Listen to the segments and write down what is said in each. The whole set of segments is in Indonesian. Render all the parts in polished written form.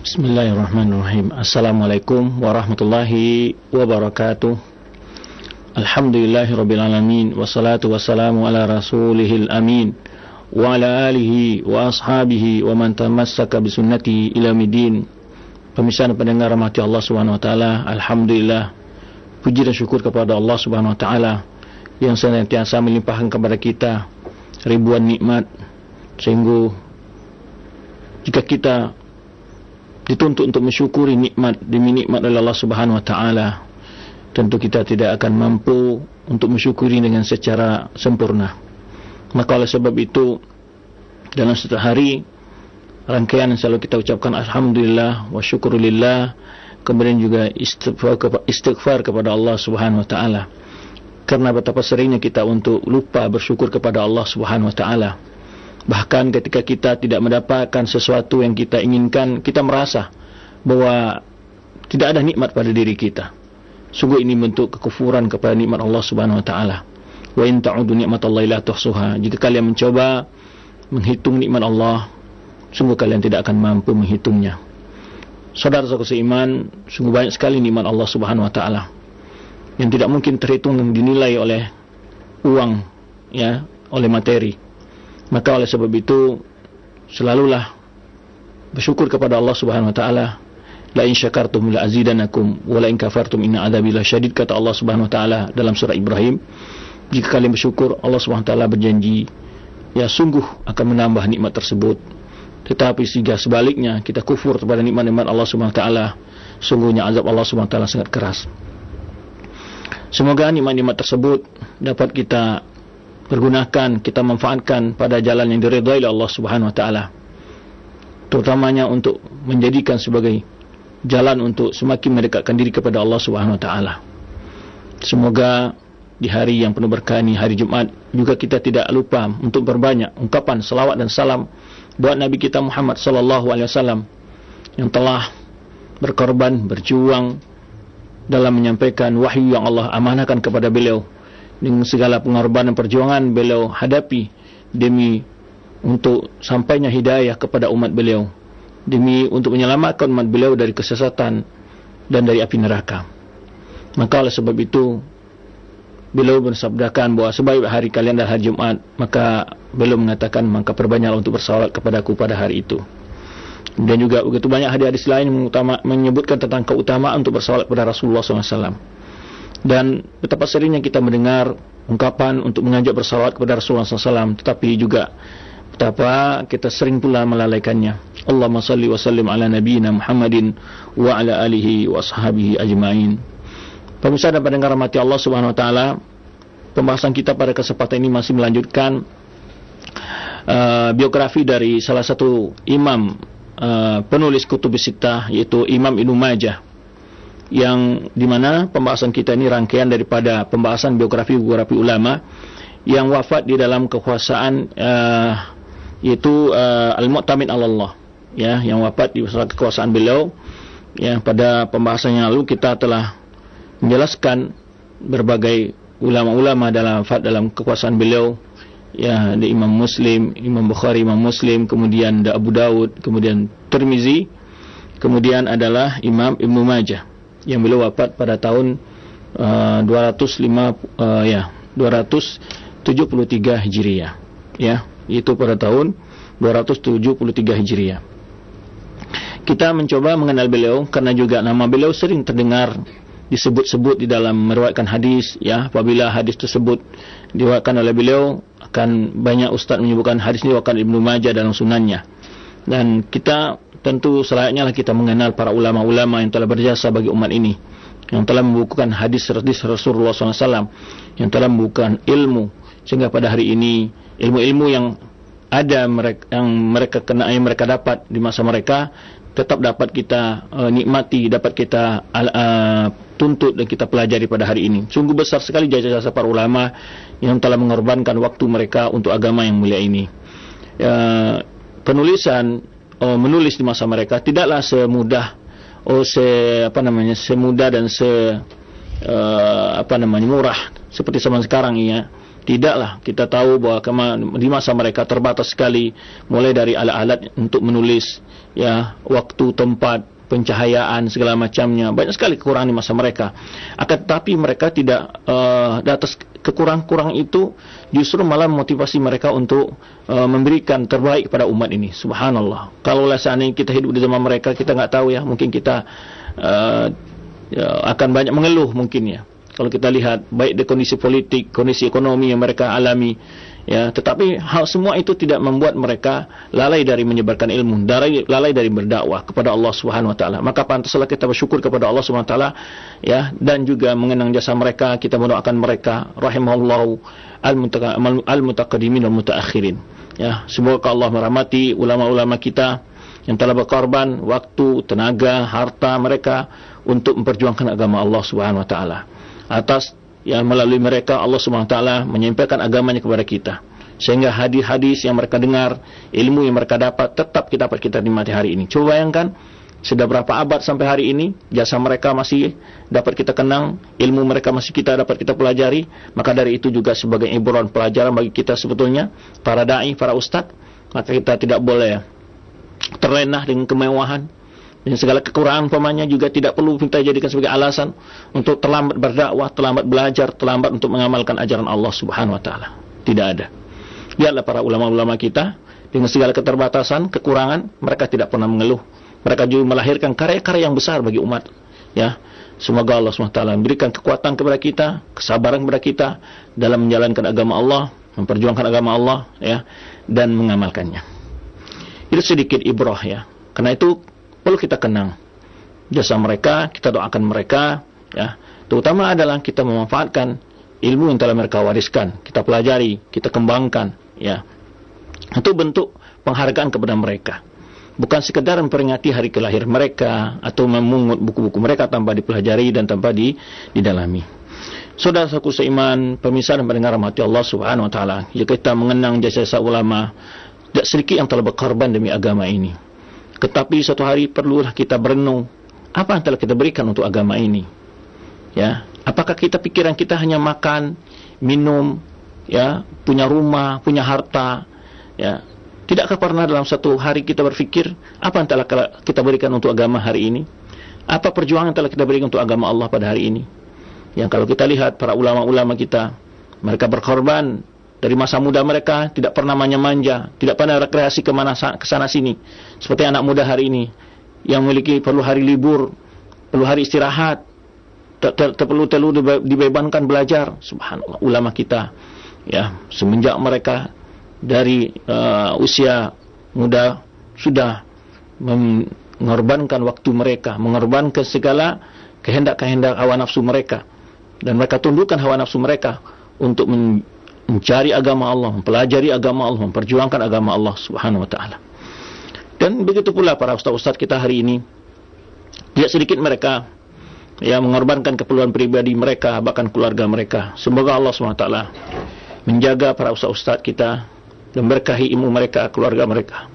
Bismillahirrahmanirrahim. Assalamualaikum warahmatullahi wabarakatuh. Alhamdulillahirabbil alamin wassalatu wassalamu ala rasulihil amin wa ala alihi wa ashabihi wa man tamassaka bisunnati ila middin. Pemirsa dan pendengar rahmati Allah Subhanahu wa taala, alhamdulillah, puji dan syukur kepada Allah Subhanahu wa taala yang senantiasa melimpahkan kepada kita ribuan nikmat, sehingga jika kita dituntut untuk mensyukuri nikmat demi nikmat oleh Allah Subhanahu wa taala, tentu kita tidak akan mampu untuk mensyukuri dengan secara sempurna. Maka oleh sebab itu, dalam setiap hari rangkaian yang selalu kita ucapkan alhamdulillah wa syukurillah, kemudian juga istighfar kepada Allah Subhanahu wa taala. Karena betapa seringnya kita untuk lupa bersyukur kepada Allah Subhanahu wa taala. Bahkan ketika kita tidak mendapatkan sesuatu yang kita inginkan, kita merasa bahwa tidak ada nikmat pada diri kita. Sungguh ini bentuk kekufuran kepada nikmat Allah Subhanahu wa taala. Wa in ta'udu ni'matallahi la tuhsuha. Jika kalian mencoba menghitung nikmat Allah, sungguh kalian tidak akan mampu menghitungnya. Saudara-saudara seiman, sungguh banyak sekali nikmat Allah Subhanahu wa taala yang tidak mungkin terhitung dan dinilai oleh uang, ya, oleh materi. Maka oleh sebab itu, selalulah bersyukur kepada Allah Subhanahu wa taala. La in syakartum la azidanakum wa la in kafartum inna adzabi lasyadid, kata Allah Subhanahu wa taala dalam surah Ibrahim. Jika kalian bersyukur, Allah Subhanahu wa taala berjanji, ya sungguh akan menambah nikmat tersebut. Tetapi jika sebaliknya kita kufur kepada nikmat-nikmat Allah Subhanahu wa taala, sungguhnya azab Allah Subhanahu wa taala sangat keras. Semoga nikmat-nikmat tersebut dapat kita pergunakan, kita manfaatkan pada jalan yang diridhai oleh Allah Subhanahu wa taala, terutamanya untuk menjadikan sebagai jalan untuk semakin mendekatkan diri kepada Allah Subhanahu wa taala. Semoga di hari yang penuh berkah ini, hari Jumat, juga kita tidak lupa untuk berbanyak ungkapan salawat dan salam buat Nabi kita Muhammad sallallahu alaihi wasallam yang telah berkorban, berjuang dalam menyampaikan wahyu yang Allah amanahkan kepada beliau. Dengan segala pengorbanan perjuangan beliau hadapi demi untuk sampainya hidayah kepada umat beliau, demi untuk menyelamatkan umat beliau dari kesesatan dan dari api neraka. Maka oleh sebab itu, beliau bersabdakan bahwa sebaik hari kalian adalah hari Jumat, maka beliau mengatakan, maka perbanyaklah untuk bersalawat kepadaku pada hari itu. Dan juga begitu banyak hadis-hadis lain menyebutkan tentang keutamaan untuk bersalawat kepada Rasulullah SAW. Dan betapa seringnya kita mendengar ungkapan untuk mengajak bersalawat kepada Rasulullah SAW, tetapi juga betapa kita sering pula melalaikannya. Allahumma salli wa sallim ala nabiyyina Muhammadin wa ala alihi wa ashabihi ajma'in. Pemirsa dan pendengar rahmati Allah Subhanahu wa taala, pembahasan kita pada kesempatan ini masih melanjutkan biografi dari salah satu imam penulis Kutubus Sittah, yaitu Imam Ibnu Majah, yang dimana pembahasan kita ini rangkaian daripada pembahasan biografi ulama yang wafat di dalam kekuasaan yaitu Al-Mu'tamid 'ala Allah, ya, yang wafat di masa kekuasaan beliau. Ya, pada pembahasan yang lalu kita telah menjelaskan berbagai ulama-ulama dalam kekuasaan beliau, ya, ada Imam Muslim, Imam Bukhari, Imam Muslim, kemudian ada Abu Daud, kemudian Tirmizi, kemudian adalah Imam Ibnu Majah yang beliau wafat pada tahun 273 Hijriah, ya, itu pada tahun 273 Hijriah. Kita mencoba mengenal beliau karena juga nama beliau sering terdengar disebut-sebut di dalam meriwayatkan hadis, ya. Apabila hadis tersebut diriwayatkan oleh beliau, akan banyak ustaz menyebutkan hadis ini diriwayatkan Ibnu Majah dalam sunannya. Dan kita tentu selayaknya lah kita mengenal para ulama-ulama yang telah berjasa bagi umat ini, yang telah membukukan hadis-hadis Rasulullah SAW, yang telah membukukan ilmu, sehingga pada hari ini ilmu-ilmu yang ada yang mereka dapat di masa mereka tetap dapat kita nikmati, dapat kita tuntut dan kita pelajari pada hari ini. Sungguh besar sekali jasa-jasa para ulama yang telah mengorbankan waktu mereka untuk agama yang mulia ini. Menulis di masa mereka tidaklah semudah semudah dan murah seperti zaman sekarang, ya. Tidaklah, kita tahu bahwa di masa mereka terbatas sekali, mulai dari alat-alat untuk menulis, ya, waktu, tempat, pencahayaan, segala macamnya. Banyak sekali kekurangan di masa mereka. Akan tetapi mereka tidak, di atas kekurangan itu justru malah memotivasi mereka untuk memberikan terbaik kepada umat ini. Subhanallah. Kalau seandainya kita hidup di zaman mereka, kita nggak tahu ya, mungkin kita akan banyak mengeluh mungkin ya. Kalau kita lihat baik di kondisi politik, kondisi ekonomi yang mereka alami, ya, tetapi hal semua itu tidak membuat mereka lalai dari menyebarkan ilmu, lalai dari berdakwah kepada Allah Subhanahu wa taala. Maka pantaslah kita bersyukur kepada Allah Subhanahu wa taala, ya, dan juga mengenang jasa mereka. Kita mendoakan mereka rahimahullahu al-mutaqaddimin wal mutaakhirin. Ya, semoga Allah merahmati ulama-ulama kita yang telah berkorban waktu, tenaga, harta mereka untuk memperjuangkan agama Allah Subhanahu wa taala. Atas yang melalui mereka Allah Subhanahu wa taala menyampaikan agamanya kepada kita, sehingga hadis-hadis yang mereka dengar, ilmu yang mereka dapat tetap kita nikmati hari ini. Coba bayangkan, sudah berapa abad sampai hari ini jasa mereka masih dapat kita kenang, ilmu mereka masih dapat kita pelajari. Maka dari itu juga sebagai ibran, pelajaran bagi kita sebetulnya, para dai, para ustaz, maka kita tidak boleh terlena dengan kemewahan. Dan segala kekurangan pamannya juga tidak perlu kita jadikan sebagai alasan untuk terlambat berdakwah, terlambat belajar, terlambat untuk mengamalkan ajaran Allah Subhanahu wa taala. Tidak ada. Lihatlah para ulama-ulama kita dengan segala keterbatasan, kekurangan, mereka tidak pernah mengeluh. Mereka juga melahirkan karya-karya yang besar bagi umat. Ya, semoga Allah Subhanahu wa taala memberikan kekuatan kepada kita, kesabaran kepada kita dalam menjalankan agama Allah, memperjuangkan agama Allah, ya, dan mengamalkannya. Itu sedikit ibrah ya. Karena itu perlu kita kenang jasa mereka, kita doakan mereka, ya. Terutama adalah kita memanfaatkan ilmu yang telah mereka wariskan, kita pelajari, kita kembangkan, ya. Itu bentuk penghargaan kepada mereka. Bukan sekedar memperingati hari kelahir mereka atau memungut buku-buku mereka tanpa dipelajari dan tanpa didalami. Saudara-saudaraku seiman, pemirsa dan pendengar rahmati Allah Subhanahu wa taala, jika kita mengenang jasa-jasa ulama, tidak sedikit yang telah berkorban demi agama ini. Tetapi suatu hari perlulah kita berenung, apa yang telah kita berikan untuk agama ini? Ya, apakah pikiran kita hanya makan, minum, ya, punya rumah, punya harta, ya? Tidakkah pernah dalam satu hari kita berpikir apa yang telah kita berikan untuk agama hari ini? Apa perjuangan yang telah kita berikan untuk agama Allah pada hari ini? Yang kalau kita lihat para ulama-ulama kita, mereka berkorban dari masa muda mereka, tidak pernah manja-manja, tidak pernah rekreasi ke sana sini. Seperti anak muda hari ini yang memiliki perlu hari libur, perlu hari istirahat, perlu dibebankan belajar. Subhanallah, ulama kita, ya, semenjak mereka dari usia muda sudah mengorbankan waktu mereka, mengorbankan segala kehendak-kehendak hawa nafsu mereka, dan mereka tundukkan hawa nafsu mereka untuk mencari agama Allah, mempelajari agama Allah, memperjuangkan agama Allah Subhanahu wa taala. Dan begitu pula para ustaz-ustaz kita hari ini, tidak sedikit mereka yang mengorbankan keperluan pribadi mereka, bahkan keluarga mereka. Semoga Allah Subhanahu wa taala menjaga para ustaz-ustaz kita dan berkahi ilmu mereka, keluarga mereka.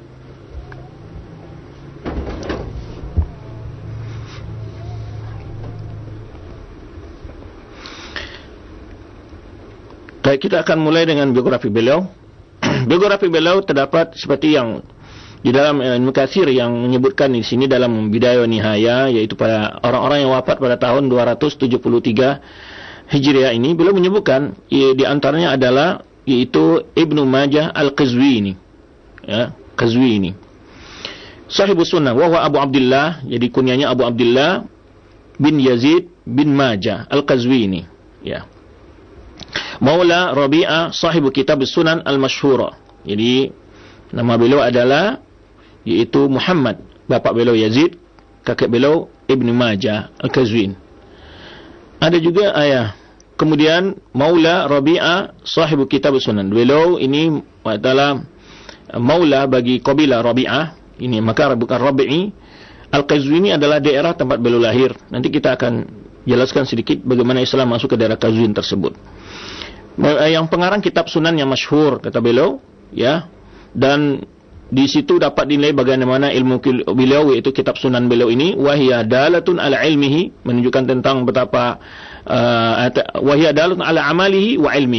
Baik, kita akan mulai dengan biografi beliau. Biografi beliau terdapat seperti yang di dalam Ibnu Katsir yang menyebutkan di sini dalam Bidayah Nihaya, yaitu pada orang-orang yang wafat pada tahun 273 Hijriah ini. Beliau menyebutkan di antaranya adalah yaitu Ibnu Majah Al-Qazwini, ya, Qazwini. Sahibus Sunnah wa huwa Abu Abdullah, jadi kunyanya Abu Abdullah bin Yazid bin Majah Al-Qazwini, ya. Maula Rabi'ah sahibu kitab Sunan Al-Masyhura. Jadi nama beliau adalah yaitu Muhammad, bapak beliau Yazid, kakek beliau Ibnu Majah Al-Qazwin. Ada juga ayah. Kemudian Maula Rabi'ah sahibu kitab Sunan. Beliau ini adalah maula bagi kabilah Rabi'ah. Ini maka bukan Rabi'i. Al-Qazwini adalah daerah tempat beliau lahir. Nanti kita akan jelaskan sedikit bagaimana Islam masuk ke daerah Qazwin tersebut. Yang pengarang kitab Sunan yang masyhur kata beliau, ya, dan di situ dapat dinilai bagaimana ilmu beliau, yaitu kitab Sunan beliau ini wahiyya dalatun ala ilmihi, menunjukkan tentang betapa wahiyya dalatun ala amalihi wa ilmihi.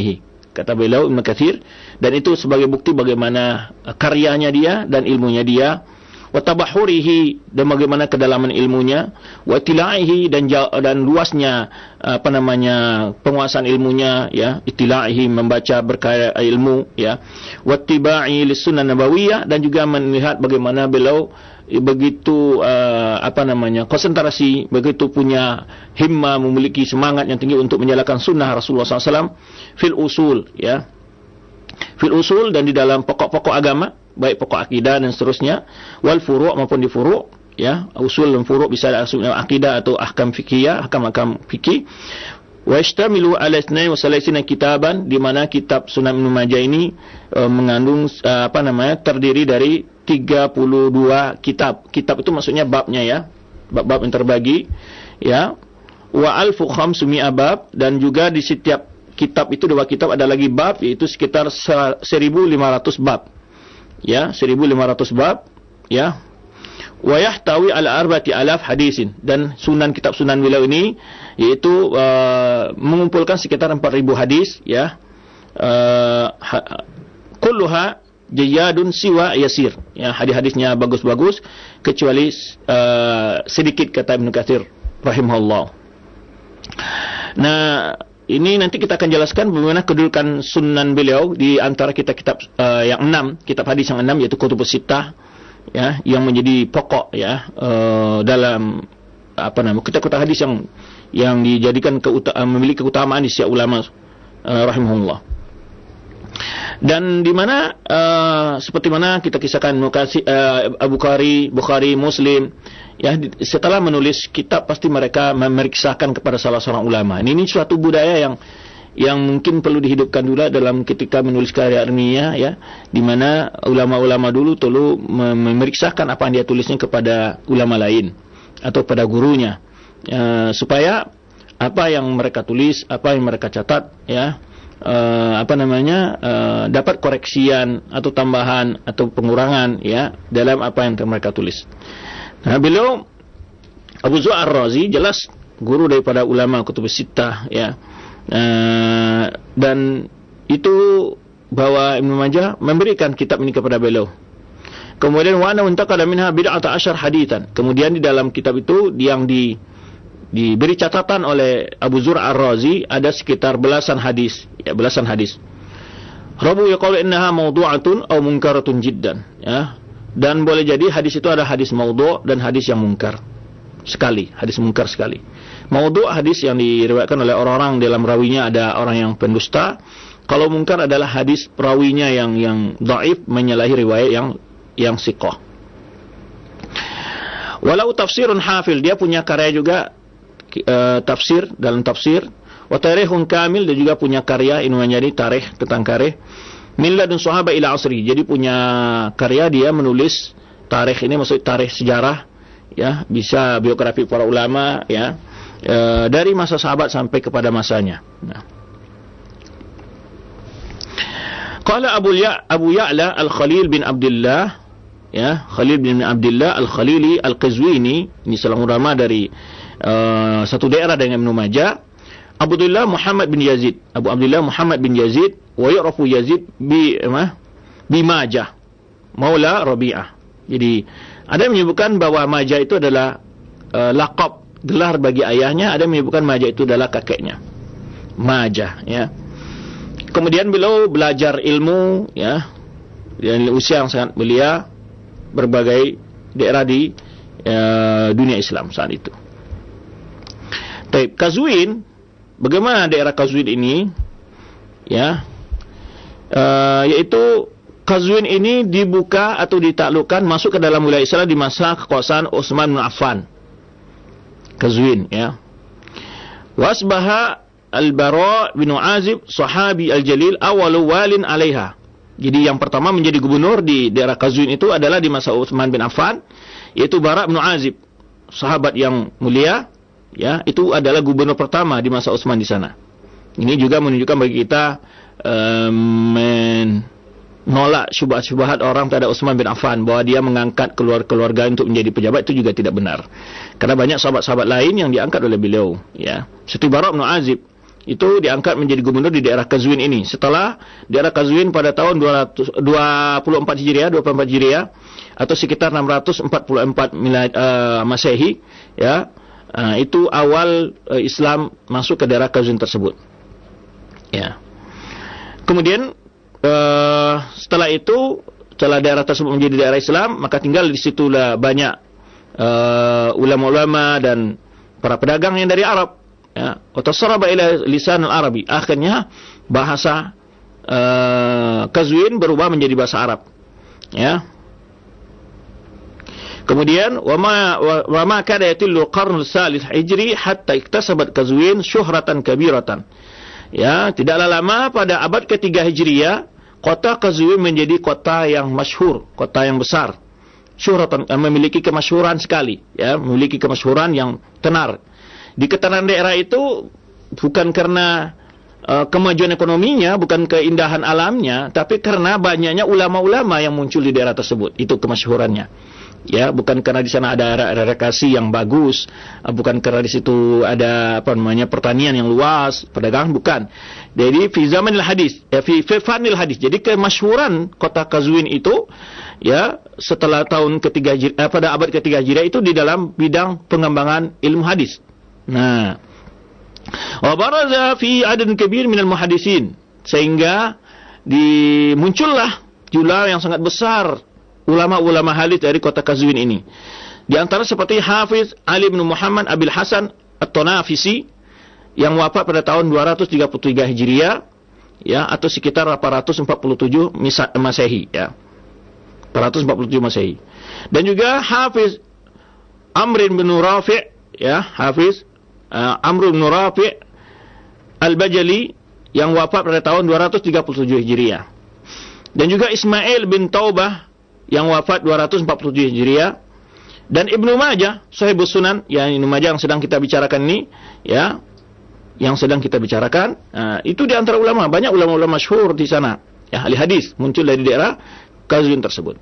kata beliau Ibnu Katsir, dan itu sebagai bukti bagaimana karyanya dia dan ilmunya dia, wa tabahhurihi, dan bagaimana kedalaman ilmunya, wa tilaihi, dan luasnya penguasaan ilmunya, ya, itilaihi, membaca berkaya ilmu, ya, wa tibai lis sunnah nabawiyah, dan juga melihat bagaimana beliau begitu konsentrasi, begitu punya himmah, memiliki semangat yang tinggi untuk menjalankan sunnah Rasulullah SAW fil usul, ya, fil usul, dan di dalam pokok-pokok agama, baik pokok akidah dan seterusnya, wal furu' maupun di furu', ya, usul dan furu' bisa akidah atau ahkam fikih, ahkam fikih. Wa yashtamilu ala 32 kitaban, di mana kitab Sunan Ibnu Majah ini mengandung terdiri dari 32 kitab. Kitab itu maksudnya babnya, ya, bab-bab yang terbagi, ya. Wa alfu khamsumi'a bab, dan juga di setiap kitab itu, 2 kitab ada lagi bab, yaitu sekitar 1500 bab. Ya, 1500 bab, ya. Wa yahtawi ala 4000 hadisin, dan kitab sunan beliau ini yaitu mengumpulkan sekitar 4000 hadis, ya. Kulluha jayyadun siwa yasir, ya, hadis-hadisnya bagus-bagus kecuali sedikit, kata Ibnu Katsir rahimahullah. Nah, ini nanti kita akan jelaskan bagaimana kedudukan sunan beliau di antara kitab-kitab yang 6, kitab hadis yang 6, yaitu Kutubus Sittah, ya, yang menjadi pokok, ya, dalam kitab-kitab hadis yang dijadikan memiliki keutamaan di setiap ulama rahimahullah. Dan di mana seperti mana kita kisahkan Bukhari, Muslim, ya, setelah menulis kitab pasti mereka memeriksakan kepada salah seorang ulama. Ini suatu budaya yang mungkin perlu dihidupkan dulu dalam ketika menulis karya ilmiah, ya, di mana ulama-ulama dulu memeriksakan apa yang dia tulisnya kepada ulama lain atau pada gurunya, supaya apa yang mereka tulis, apa yang mereka catat, ya, dapat koreksian atau tambahan atau pengurangan, ya, dalam apa yang mereka tulis. Nah, beliau Abu Zur'ah Ar-Razi jelas guru daripada ulama Kutubus Sittah, ya. Dan itu bahwa Ibnu Majah memberikan kitab ini kepada beliau. Kemudian wa ana untaqada minha bid'ata asyar haditsan. Kemudian di dalam kitab itu yang diberi catatan oleh Abu Zur'ah Ar-Razi ada sekitar belasan hadis, ya, belasan hadis. Rabu yaqulu innaha mawdu'atun aw munkaratun jiddan, ya. Dan boleh jadi hadis itu ada hadis maudhu' dan hadis yang mungkar sekali, hadis mungkar sekali. Maudhu' hadis yang diriwayatkan oleh orang-orang dalam rawinya ada orang yang pendusta. Kalau mungkar adalah hadis perawinya yang dhaif, menyalahi riwayat yang siqah. Walau tafsirun hafil, dia punya karya juga tafsir, dalam tafsir. Wa tarikhun kamil, dia juga punya karya Ibnu Majah tarikh, tentang karya min ladun sahabat ila asri. Jadi punya karya dia menulis tarikh, ini maksud tarikh sejarah, ya, bisa biografi para ulama, ya, dari masa sahabat sampai kepada masanya. Nah, qala Abu Ya'la Al-Khalil bin Abdullah, ya, Khalil bin Abdullah Al-Khalili Al-Qazwini, ini seorang ulama dari satu daerah dengan Ibnu Majah. Abu Abdullah Muhammad bin Yazid, wa yu'rafu Yazid bi Majah Maula Rabi'ah. Jadi ada yang menyebutkan bahwa Majah itu adalah laqab, gelar bagi ayahnya. Ada yang menyebutkan Majah itu adalah kakeknya, Majah, ya. Kemudian beliau belajar ilmu, ya, dan usia yang sangat belia, berbagai daerah di dunia Islam saat itu. Baik, Qazwin, bagaimana daerah Qazwin ini, ya, yaitu Qazwin ini dibuka atau ditaklukkan masuk ke dalam wilayah Islam di masa kekuasaan Utsman bin Affan. Qazwin, ya. Wasbaha Al-Bara bin Azib sahabi al-Jalil awalu walin alaiha. Jadi yang pertama menjadi gubernur di daerah Qazwin itu adalah di masa Utsman bin Affan, yaitu Bara bin Azib, sahabat yang mulia, ya, itu adalah gubernur pertama di masa Utsman di sana. Ini juga menunjukkan bagi kita menolak syubhat-syubhat orang terhadap Utsman bin Affan bahwa dia mengangkat keluarga untuk menjadi pejabat, itu juga tidak benar. Karena banyak sahabat-sahabat lain yang diangkat oleh beliau, ya. Seperti Bara bin Azib, itu diangkat menjadi gubernur di daerah Qazwin ini. Setelah daerah Qazwin pada tahun 24 Hijriah atau sekitar 644 Masehi, ya. Itu awal Islam masuk ke daerah Qazwin tersebut. Ya. Kemudian setelah itu, setelah daerah tersebut menjadi daerah Islam, maka tinggal di situlah banyak ulama-ulama dan para pedagang yang dari Arab. Ya, watasaraba ila lisan al-Arabi. Akhirnya bahasa Qazwin berubah menjadi bahasa Arab. Ya. Kemudian wa ma kada yatillu qarn al-salis Hijri hatta iktasabat Qazwin syuhratan kabiratan. Ya, tidaklah lama pada abad ketiga Hijriah, kota Qazwin menjadi kota yang masyhur, kota yang besar. Syuhratan, memiliki kemasyhuran sekali, ya, memiliki kemasyhuran yang tenar. Di ketenaran daerah itu bukan karena kemajuan ekonominya, bukan keindahan alamnya, tapi karena banyaknya ulama-ulama yang muncul di daerah tersebut. Itu kemasyhurannya. Ya, bukan karena di sana ada rekreasi yang bagus, bukan karena di situ ada pertanian yang luas, perdagangan, bukan. Jadi fi zamanil hadis, fi fanil hadis. Jadi kemasyhuran kota Qazwin itu, ya, setelah tahun ketiga pada abad ketiga Hijriah itu di dalam bidang pengembangan ilmu hadis. Nah, wa baraza fi adad kabir minal muhaddisin, sehingga muncullah jumlah yang sangat besar ulama-ulama hadis dari kota Qazwin ini. Di antara seperti Hafiz Ali bin Muhammad Abil Hasan At-Tanafisi yang wafat pada tahun 233 Hijriah, ya, atau sekitar 847 Masehi, ya. 847 Masehi. Dan juga Hafiz Amr bin Rafi', ya, Hafiz Amr bin Rafi' Al-Bajali yang wafat pada tahun 237 Hijriah. Dan juga Ismail bin Taubah yang wafat 247 Hijriah, dan Ibnu Majah Sahibus Sunan, yang Ibnu Majah yang sedang kita bicarakan ini, ya, yang sedang kita bicarakan, itu di antara ulama, banyak ulama-ulama masyhur di sana, ya, ahli hadis muncul dari daerah Qazwin tersebut.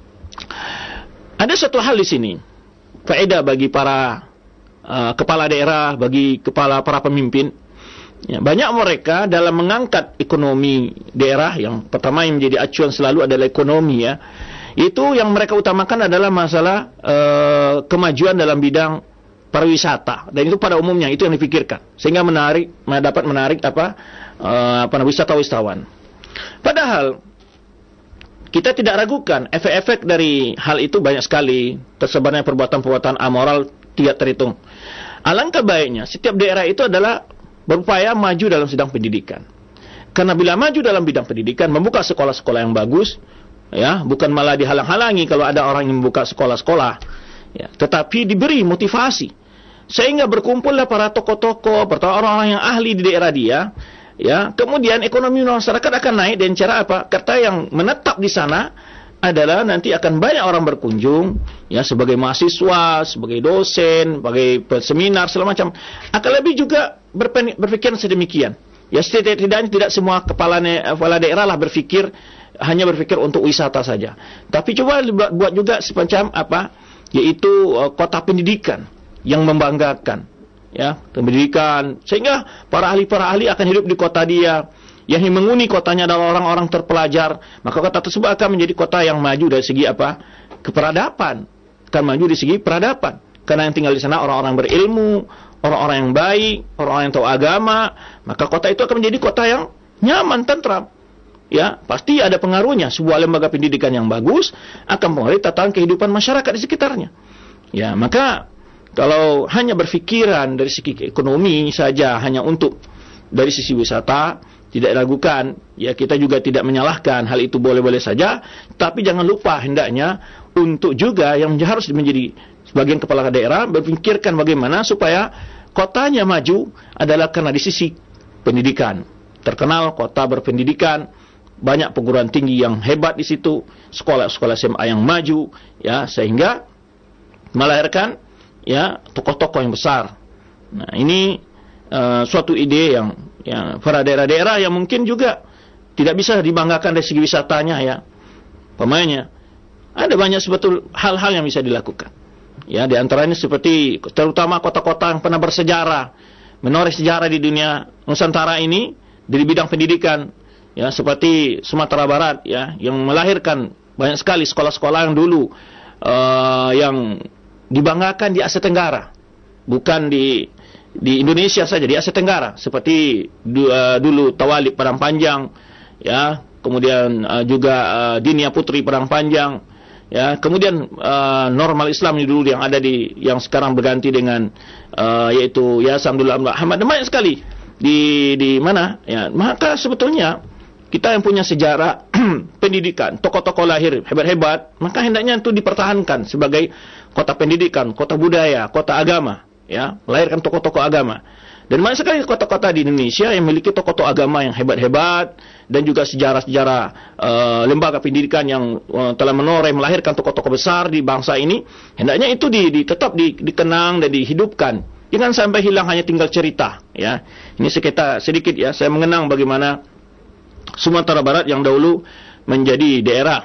Ada satu hal di sini, faedah bagi para kepala daerah, bagi para pemimpin. Ya, banyak mereka dalam mengangkat ekonomi daerah, yang pertama yang menjadi acuan selalu adalah ekonomi, ya. Itu yang mereka utamakan adalah masalah kemajuan dalam bidang pariwisata, dan itu pada umumnya itu yang dipikirkan, sehingga dapat menarik wisatawan. Padahal kita tidak ragukan efek-efek dari hal itu banyak sekali, tersebarnya perbuatan-perbuatan amoral tidak terhitung. Alangkah baiknya setiap daerah itu adalah berupaya maju dalam bidang pendidikan. Karena bila maju dalam bidang pendidikan, membuka sekolah-sekolah yang bagus, ya, bukan malah dihalang-halangi kalau ada orang yang membuka sekolah-sekolah, ya, tetapi diberi motivasi, sehingga berkumpullah para tokoh-tokoh, orang-orang yang ahli di daerah dia, ya, kemudian ekonomi masyarakat akan naik. Dan cara apa? Kata yang menetap di sana adalah nanti akan banyak orang berkunjung, ya, sebagai mahasiswa, sebagai dosen, sebagai seminar segala macam. Akan lebih juga berpikir sedemikian. Ya, setidaknya tidak semua kepala daerah lah hanya berpikir untuk wisata saja. Tapi coba buat juga semacam yaitu kota pendidikan yang membanggakan, ya, pendidikan, sehingga para ahli akan hidup di kota dia. Yang menghuni kotanya adalah orang-orang terpelajar, maka kota tersebut akan menjadi kota yang maju dari segi keperadaban, akan maju dari segi peradaban. Karena yang tinggal di sana orang-orang berilmu, orang-orang yang baik, orang-orang yang tahu agama, maka kota itu akan menjadi kota yang nyaman, tentram. Ya, pasti ada pengaruhnya. Sebuah lembaga pendidikan yang bagus akan mempengaruhi tatanan kehidupan masyarakat di sekitarnya. Ya, maka kalau hanya berfikiran dari segi ekonomi saja, hanya untuk dari sisi wisata, tidak diragukan. Ya, kita juga tidak menyalahkan, hal itu boleh-boleh saja. Tapi jangan lupa hendaknya untuk juga yang harus menjadi sebagian kepala daerah berpikirkan bagaimana supaya kotanya maju adalah karena di sisi pendidikan. Terkenal kota berpendidikan, banyak perguruan tinggi yang hebat di situ, sekolah-sekolah SMA yang maju, ya, sehingga melahirkan, ya, tokoh-tokoh yang besar. Nah, ini suatu ide yang para daerah-daerah yang mungkin juga tidak bisa dibanggakan dari segi wisatanya, ya, pemainnya. Ada banyak sebetul hal-hal yang bisa dilakukan. Ya, di antaranya seperti terutama kota-kota yang pernah bersejarah, menoreh sejarah di dunia Nusantara ini di bidang pendidikan, ya, seperti Sumatera Barat, ya, yang melahirkan banyak sekali sekolah-sekolah yang dulu yang dibanggakan di Asia Tenggara, bukan di Indonesia saja, di Asia Tenggara, seperti dulu Tawalib Padang Panjang, ya, kemudian juga Dinia Putri Padang Panjang, ya, kemudian Normal Islam dulu yang ada yang sekarang berganti dengan yaitu Yayasan Abdul Ahmad, banyak sekali di mana, ya. Maka sebetulnya kita yang punya sejarah pendidikan, tokoh-tokoh lahir hebat-hebat, maka hendaknya itu dipertahankan sebagai kota pendidikan, kota budaya, kota agama, ya, melahirkan tokoh-tokoh agama. Dan banyak sekali kota-kota di Indonesia yang memiliki tokoh-tokoh agama yang hebat-hebat, dan juga sejarah-sejarah lembaga pendidikan yang telah menoreh melahirkan tokoh-tokoh besar di bangsa ini. Hendaknya itu tetap dikenang dan dihidupkan. Jangan sampai hilang hanya tinggal cerita, ya. Ini sekitar sedikit, ya, saya mengenang bagaimana Sumatera Barat yang dahulu menjadi daerah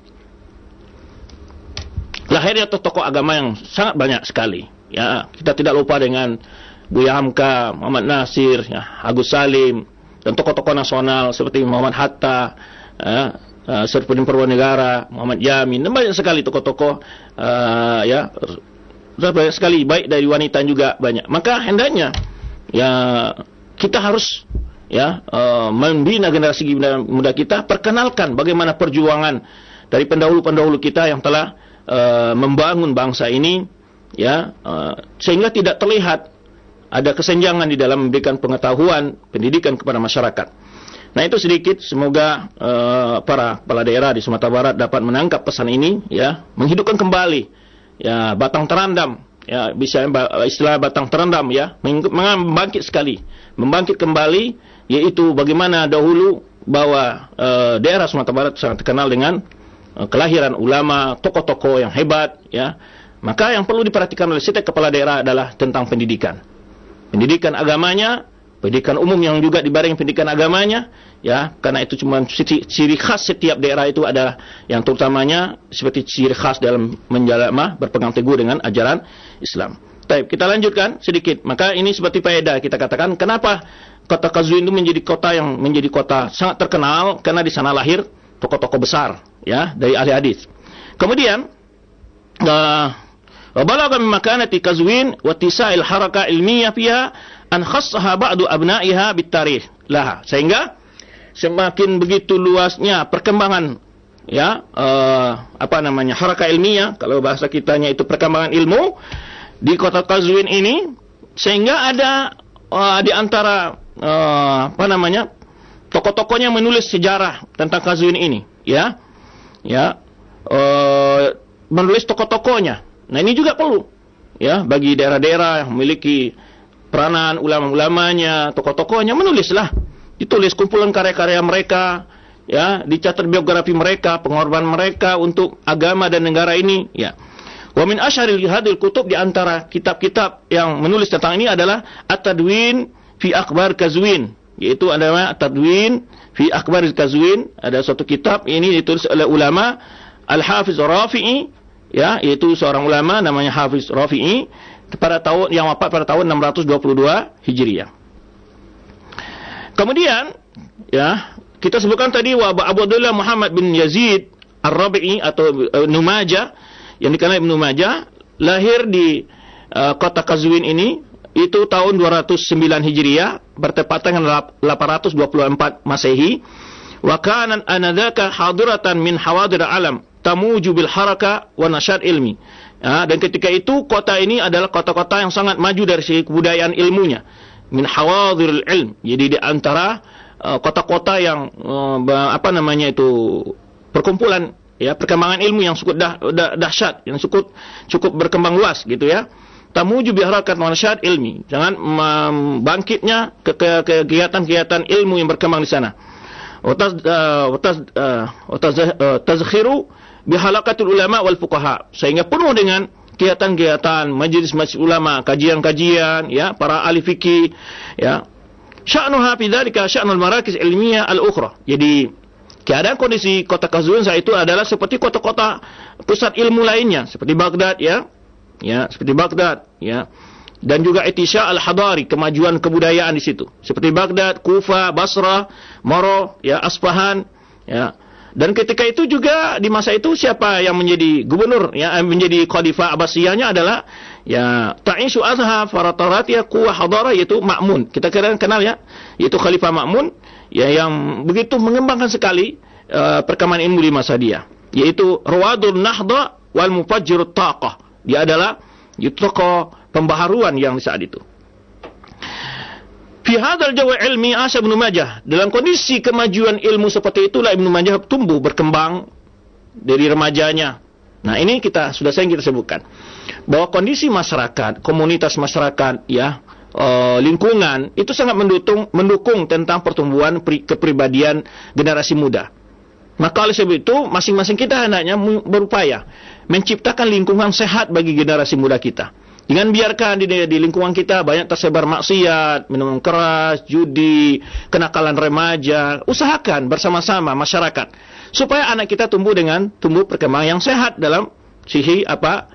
lahirnya tokoh agama yang sangat banyak sekali, ya. Kita tidak lupa dengan Buya Hamka, Muhammad Nasir, ya, Agus Salim, dan tokoh-tokoh nasional seperti Muhammad Hatta, Sarifudin Purwanegara, Muhammad Yamin, dan banyak sekali tokoh-tokoh, ya, banyak sekali, baik dari wanita juga banyak. Maka hendaknya, ya, kita harus, ya, membina generasi muda kita, perkenalkan bagaimana perjuangan dari pendahulu-pendahulu kita yang telah membangun bangsa ini, ya, sehingga tidak terlihat ada kesenjangan di dalam memberikan pengetahuan pendidikan kepada masyarakat. Nah, itu sedikit, semoga para kepala daerah di Sumatera Barat dapat menangkap pesan ini, ya, menghidupkan kembali, ya, batang terendam, ya, bisa istilah batang terendam, ya, membangkit kembali, yaitu bagaimana dahulu bahwa daerah Sumatera Barat sangat terkenal dengan kelahiran ulama, tokoh-tokoh yang hebat, ya. Maka yang perlu diperhatikan oleh setiap kepala daerah adalah tentang pendidikan agamanya, pendidikan umum yang juga dibarengi pendidikan agamanya, ya, karena itu cuma ciri khas setiap daerah itu adalah yang terutamanya seperti ciri khas dalam berpegang teguh dengan ajaran Islam. Baik, kita lanjutkan sedikit. Maka ini seperti faedah kita katakan, kenapa kota Qazwin itu menjadi kota sangat terkenal, karena di sana lahir tokoh-tokoh besar, ya, dari ahli hadis. Kemudian balagha min makanati Qazwin wa tisa'il haraka ilmiyah fiha an khassaha ba'du abna'iha bitarikh laha, sehingga semakin begitu luasnya perkembangan, ya, haraka ilmiah, kalau bahasa kitanya itu perkembangan ilmu di kota Qazwin ini, sehingga ada di antara tokoh-tokohnya menulis sejarah tentang Qazwin ini, ya, menulis tokoh-tokohnya. Nah, ini juga perlu, ya, bagi daerah-daerah yang memiliki peranan ulama-ulamanya, tokoh-tokohnya, menulislah, ditulis kumpulan karya-karya mereka, ya, dicatat biografi mereka, pengorbanan mereka untuk agama dan negara ini, ya. Wa min asyaril hadil kutub, di antara kitab-kitab yang menulis tentang ini adalah At-Tadwin fi Akhbar Qazwin, yaitu adalah At-Tadwin fi Akhbar Qazwin, ada suatu kitab ini ditulis oleh ulama Al-Hafiz Rafi'i, ya, yaitu seorang ulama namanya Hafiz Rafi'i, yang wafat pada tahun 622 Hijriah. Kemudian, ya, kita sebutkan tadi Abu Abdullah Muhammad bin Yazid Ar-Rabi'i atau Numajah, yang dikenal Ibnu Majah, lahir di kota Qazwin ini itu tahun 209 Hijriah, bertepatan dengan 824 Masehi. Wa kana anadzaka hadiratan min hawadir alam tamuju bil haraka wa nasyad ilmi. Ya, dan ketika itu kota ini adalah kota-kota yang sangat maju dari segi kebudayaan ilmunya. Min hawadiril ilm. Jadi di antara kota-kota yang perkumpulan, ya, perkembangan ilmu yang cukup dahsyat, yang cukup berkembang luas, gitu, ya. Tamuju bi harakat wa nasyad ilmi. Jangan bangkitnya kegiatan-kegiatan ilmu yang berkembang di sana. Tazkhiru bihalaqatul ulama wal fuqaha, sehingga penuh dengan kegiatan-kegiatan majelis-majelis ulama, kajian-kajian, ya, para ahli fikih, ya. Sya'nuha fi dzalika sya'nul marakis ilmiah al-ukhra. Jadi keadaan kondisi kota Qazwin saat itu adalah seperti kota-kota pusat ilmu lainnya, seperti Baghdad, ya. Ya, seperti Baghdad, ya. dan juga itisya al-hadari, kemajuan kebudayaan di situ. Seperti Baghdad, Kufa, Basrah, Moro, ya, Asfahan, ya. Dan ketika itu juga di masa itu siapa yang menjadi gubernur, ya, menjadi khalifah Abbasiyahnya adalah ya Ta'ishu Azha Faratarat ya Kuwa Hadara, yaitu Ma'mun. Kita kenal ya, yaitu Khalifah Ma'mun, ya, yang begitu mengembangkan sekali perkembangan ilmu di masa dia, yaitu Rawadul Nahda wal Mufajjirut Taqah. Dia adalah tokoh pembaharuan yang saat itu. Fi hadzal jawi ilmi asya Ibnu Majah. Dalam kondisi kemajuan ilmu seperti itulah Ibnu Majah tumbuh berkembang dari remajanya. Nah, ini sudah sering kita sebutkan bahwa kondisi masyarakat, komunitas masyarakat, ya, lingkungan itu sangat mendukung tentang pertumbuhan kepribadian generasi muda. Maka oleh sebab itu masing-masing kita hendaknya berupaya menciptakan lingkungan sehat bagi generasi muda kita. Jangan biarkan di lingkungan kita banyak tersebar maksiat, minuman keras, judi, kenakalan remaja. Usahakan bersama-sama masyarakat supaya anak kita tumbuh perkembangan yang sehat dalam sisi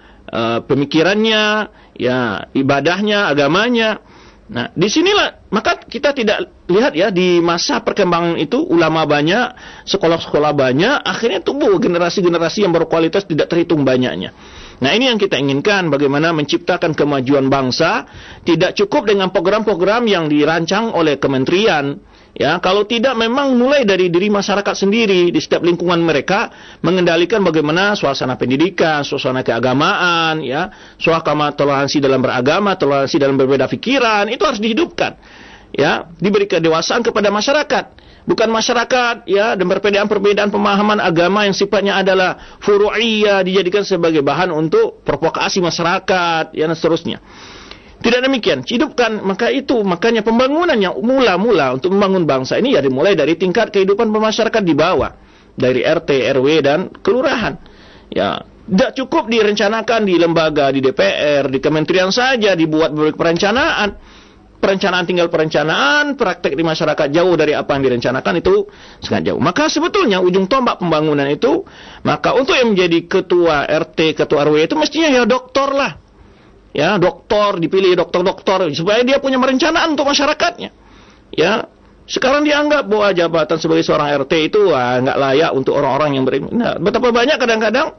pemikirannya, ya, ibadahnya, agamanya. Nah, disinilah maka kita tidak lihat ya di masa perkembangan itu ulama banyak, sekolah-sekolah banyak, akhirnya tumbuh generasi-generasi yang berkualitas tidak terhitung banyaknya. Nah, ini yang kita inginkan, bagaimana menciptakan kemajuan bangsa. Tidak cukup dengan program-program yang dirancang oleh kementerian. Ya, kalau tidak memang mulai dari diri masyarakat sendiri di setiap lingkungan mereka mengendalikan bagaimana suasana pendidikan, suasana keagamaan, ya, suasana toleransi dalam beragama, toleransi dalam berbeda pikiran, itu harus dihidupkan. Ya, diberi kedewasaan kepada masyarakat. Bukan masyarakat, ya, dan perbedaan pemahaman agama yang sifatnya adalah furu'iyah dijadikan sebagai bahan untuk provokasi masyarakat, ya, dan seterusnya. Tidak demikian, hidupkan. Makanya pembangunan yang mula-mula untuk membangun bangsa ini ya dimulai dari tingkat kehidupan bermasyarakat di bawah, dari RT, RW dan kelurahan. Ya, tidak cukup direncanakan di lembaga, di DPR, di kementerian saja dibuat perencanaan. Tinggal perencanaan, praktek di masyarakat jauh dari apa yang direncanakan, itu sangat jauh. Maka sebetulnya ujung tombak pembangunan itu, maka untuk yang menjadi ketua RT, ketua RW itu mestinya ya doktor lah. Ya, doktor, dipilih doktor-doktor supaya dia punya perencanaan untuk masyarakatnya. Ya, sekarang dianggap bahwa jabatan sebagai seorang RT itu nggak layak untuk orang-orang yang berilmu. Nah, betapa banyak kadang-kadang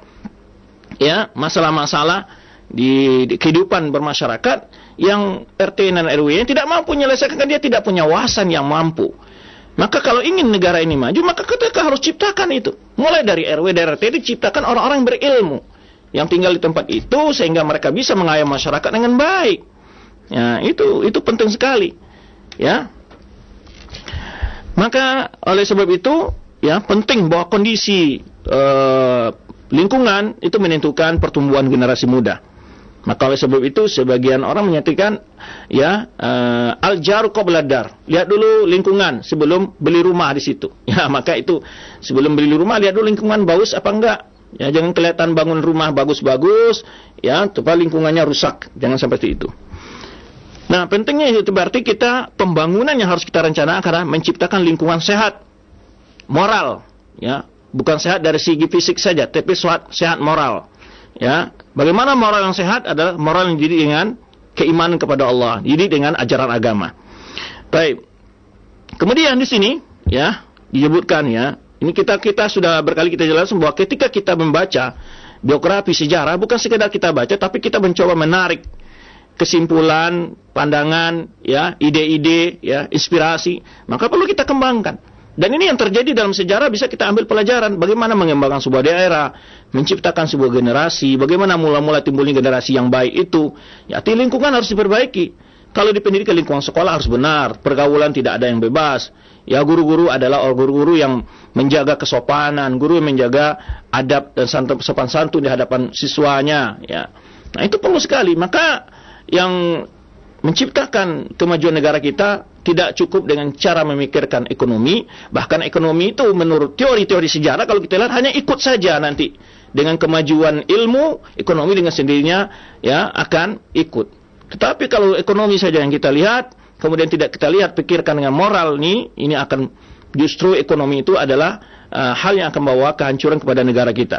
ya masalah-masalah di kehidupan bermasyarakat yang RT dan RW yang tidak mampu menyelesaikan, karena dia tidak punya wawasan yang mampu. Maka kalau ingin negara ini maju, maka kita harus ciptakan itu. Mulai dari RW dan RT diciptakan orang-orang yang berilmu yang tinggal di tempat itu sehingga mereka bisa mengayomi masyarakat dengan baik. Ya, itu penting sekali. Ya. Maka oleh sebab itu ya penting bahwa kondisi lingkungan itu menentukan pertumbuhan generasi muda. Maka oleh sebab itu sebagian orang menyatakan ya al-jaru qabla dar. Lihat dulu lingkungan sebelum beli rumah di situ. Ya, maka itu sebelum beli rumah lihat dulu lingkungan bagus apa enggak. Ya, jangan kelihatan bangun rumah bagus-bagus ya, tapi lingkungannya rusak. Jangan seperti itu. Nah, pentingnya itu berarti kita pembangunan yang harus kita rencanakan karena menciptakan lingkungan sehat moral, ya. Bukan sehat dari segi fisik saja, tapi sehat moral. Ya, bagaimana moral yang sehat adalah moral yang dididik dengan keimanan kepada Allah, dididik dengan ajaran agama. Baik. Kemudian di sini ya disebutkan ya, ini kita sudah berkali kita jelaskan bahwa ketika kita membaca biografi sejarah bukan sekedar kita baca, tapi kita mencoba menarik kesimpulan, pandangan, ya, ide-ide, ya, inspirasi, maka perlu kita kembangkan. Dan ini yang terjadi dalam sejarah bisa kita ambil pelajaran bagaimana mengembangkan sebuah daerah, menciptakan sebuah generasi, bagaimana mula-mula timbulnya generasi yang baik itu. Ya, lingkungan harus diperbaiki. Kalau di pendidikan lingkungan sekolah harus benar, pergaulan tidak ada yang bebas. Ya, guru-guru adalah guru-guru yang menjaga kesopanan, guru yang menjaga adab dan sopan santun di hadapan siswanya. Ya, nah itu perlu sekali. Maka yang menciptakan kemajuan negara kita tidak cukup dengan cara memikirkan ekonomi. Bahkan ekonomi itu menurut teori-teori sejarah kalau kita lihat hanya ikut saja nanti. Dengan kemajuan ilmu, ekonomi dengan sendirinya ya akan ikut. Tetapi kalau ekonomi saja yang kita lihat, kemudian tidak kita lihat pikirkan dengan moral ini akan justru ekonomi itu adalah hal yang akan membawa kehancuran kepada negara kita.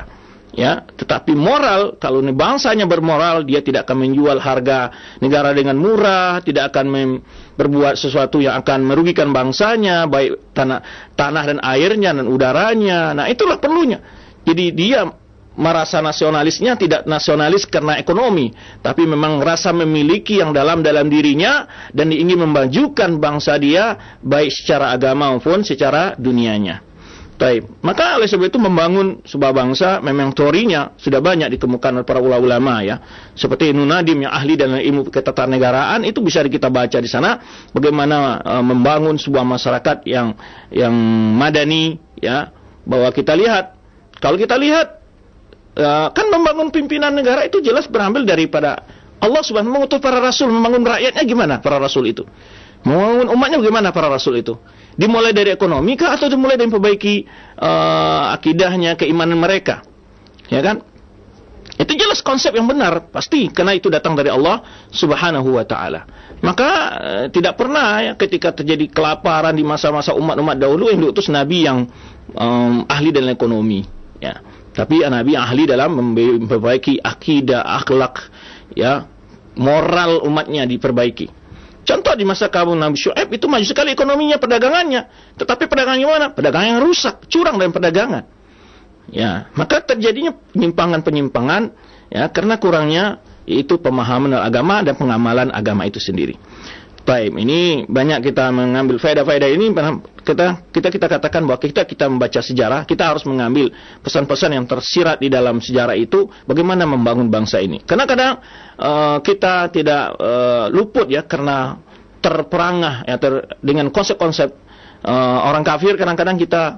Ya, tetapi moral, kalau bangsanya bermoral, dia tidak akan menjual harga negara dengan murah, tidak akan berbuat sesuatu yang akan merugikan bangsanya, baik tanah dan airnya dan udaranya. Nah, itulah perlunya. Jadi dia merasa nasionalisnya tidak nasionalis karena ekonomi, tapi memang rasa memiliki yang dalam dirinya dan ingin memajukan bangsa dia baik secara agama maupun secara dunianya. Baik, maka oleh sebab itu membangun sebuah bangsa memang teorinya sudah banyak ditemukan oleh para ulama ya. Seperti Ibnu Nadim yang ahli dalam ilmu ketatanegaraan, itu bisa kita baca di sana bagaimana membangun sebuah masyarakat yang madani ya. Bahwa kita lihat, kalau kita lihat kan membangun pimpinan negara itu jelas berambil daripada Allah Subhanahu mengutus para rasul. Membangun rakyatnya gimana para rasul itu? Membangun umatnya bagaimana para rasul itu? Dimulai dari ekonomi kah atau dimulai dari memperbaiki akidahnya, keimanan mereka? Ya kan? Itu jelas konsep yang benar, pasti, karena itu datang dari Allah Subhanahu wa taala. Maka tidak pernah ya ketika terjadi kelaparan di masa-masa umat-umat dahulu yang diutus nabi yang ahli dalam ekonomi, ya. Tapi nabi ahli dalam memperbaiki akidah, akhlak, ya, moral umatnya diperbaiki. Contoh di masa kaum Nabi Syuaib itu maju sekali ekonominya, perdagangannya. Tetapi perdagangannya mana? Perdagangan yang rusak, curang dalam perdagangan. Ya, maka terjadinya penyimpangan-penyimpangan ya karena kurangnya itu pemahaman agama dan pengamalan agama itu sendiri. Baik, ini banyak kita mengambil faedah-faedah ini. Kita katakan bahwa kita membaca sejarah, kita harus mengambil pesan-pesan yang tersirat di dalam sejarah itu bagaimana membangun bangsa ini. Karena kadang kita tidak luput ya karena terperangah ya dengan konsep-konsep orang kafir. Kadang-kadang kita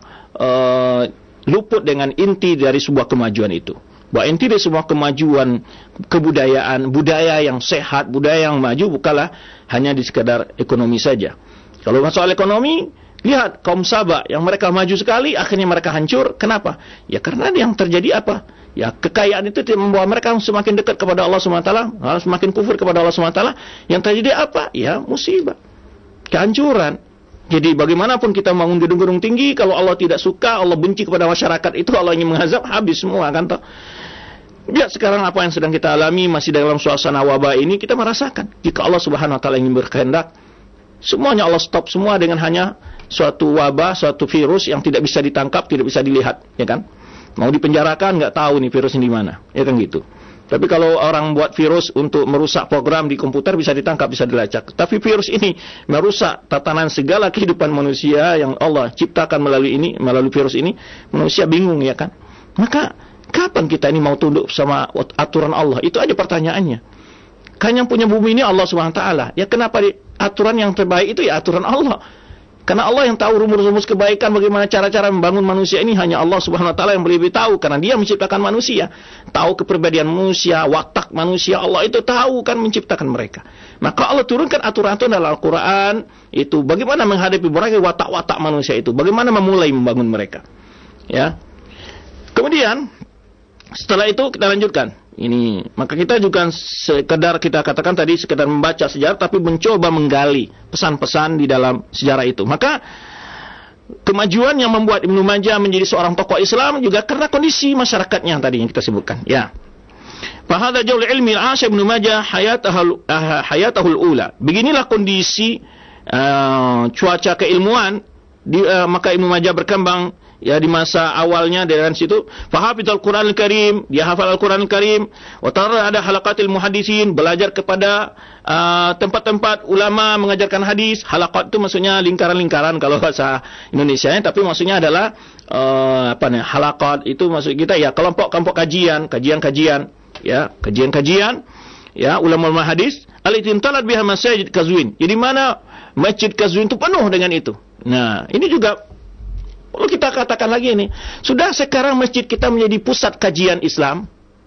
luput dengan inti dari sebuah kemajuan itu. Bahwa inti dari sebuah kemajuan kebudayaan, budaya yang sehat, budaya yang maju bukanlah hanya di sekadar ekonomi saja. Kalau soal ekonomi, lihat kaum Saba yang mereka maju sekali, akhirnya mereka hancur. Kenapa? Ya karena yang terjadi apa? Ya kekayaan itu membawa mereka semakin dekat kepada Allah SWT, semakin kufur kepada Allah SWT. Yang terjadi apa? Ya musibah, kehancuran. Jadi bagaimanapun kita bangun gedung-gedung tinggi, kalau Allah tidak suka, Allah benci kepada masyarakat itu, Allah ingin mengazab, habis semua kan toh. Ya sekarang apa yang sedang kita alami masih dalam suasana wabah ini, kita merasakan jika Allah Subhanahu wa taala ingin berkehendak, semuanya Allah stop semua dengan hanya suatu wabah, suatu virus yang tidak bisa ditangkap, tidak bisa dilihat, ya kan? Mau dipenjarakan nggak tahu nih virusnya di mana, ya kan gitu. Tapi kalau orang buat virus untuk merusak program di komputer bisa ditangkap, bisa dilacak. Tapi virus ini merusak tatanan segala kehidupan manusia yang Allah ciptakan melalui virus ini, manusia bingung, ya kan? Maka kapan kita ini mau tunduk sama aturan Allah? Itu aja pertanyaannya. Kan yang punya bumi ini Allah Subhanahu wa taala. Ya kenapa aturan yang terbaik itu ya aturan Allah? Karena Allah yang tahu rumus-rumus kebaikan, bagaimana cara-cara membangun manusia ini hanya Allah Subhanahu wa taala yang lebih tahu, karena Dia menciptakan manusia. Tahu kepribadian manusia, watak manusia, Allah itu tahu kan menciptakan mereka. Maka Allah turunkan aturan-aturan dalam Al-Qur'an itu bagaimana menghadapi berbagai watak-watak manusia itu, bagaimana memulai membangun mereka. Ya. Kemudian setelah itu kita lanjutkan. Ini, maka kita juga sekedar kita katakan tadi sekedar membaca sejarah, tapi mencoba menggali pesan-pesan di dalam sejarah itu. Maka kemajuan yang membuat Ibnu Majah menjadi seorang tokoh Islam juga karena kondisi masyarakatnya tadi yang kita sebutkan. Ya. Fahadha jawul ilmi al-asya Ibnu Majah hayatahul ula. Beginilah kondisi cuaca keilmuan maka Ibnu Majah berkembang. Ya di masa awalnya dari situ fahafizul Qur'anul Karim, dia hafal Al-Qur'anul Karim, wa tara ada halaqatil muhaddisin, belajar kepada tempat-tempat ulama mengajarkan hadis. Halaqat itu maksudnya lingkaran-lingkaran kalau bahasa Indonesianya, tapi maksudnya adalah halaqat itu maksud kita ya kelompok-kelompok kajian-kajian, ya, kajian-kajian, ya, ulama-ulama hadis, al-itimtalat biha masjid Qazwin. Jadi mana masjid Qazwin itu penuh dengan itu. Nah, ini juga kalau kita katakan lagi ini, sudah sekarang masjid kita menjadi pusat kajian Islam.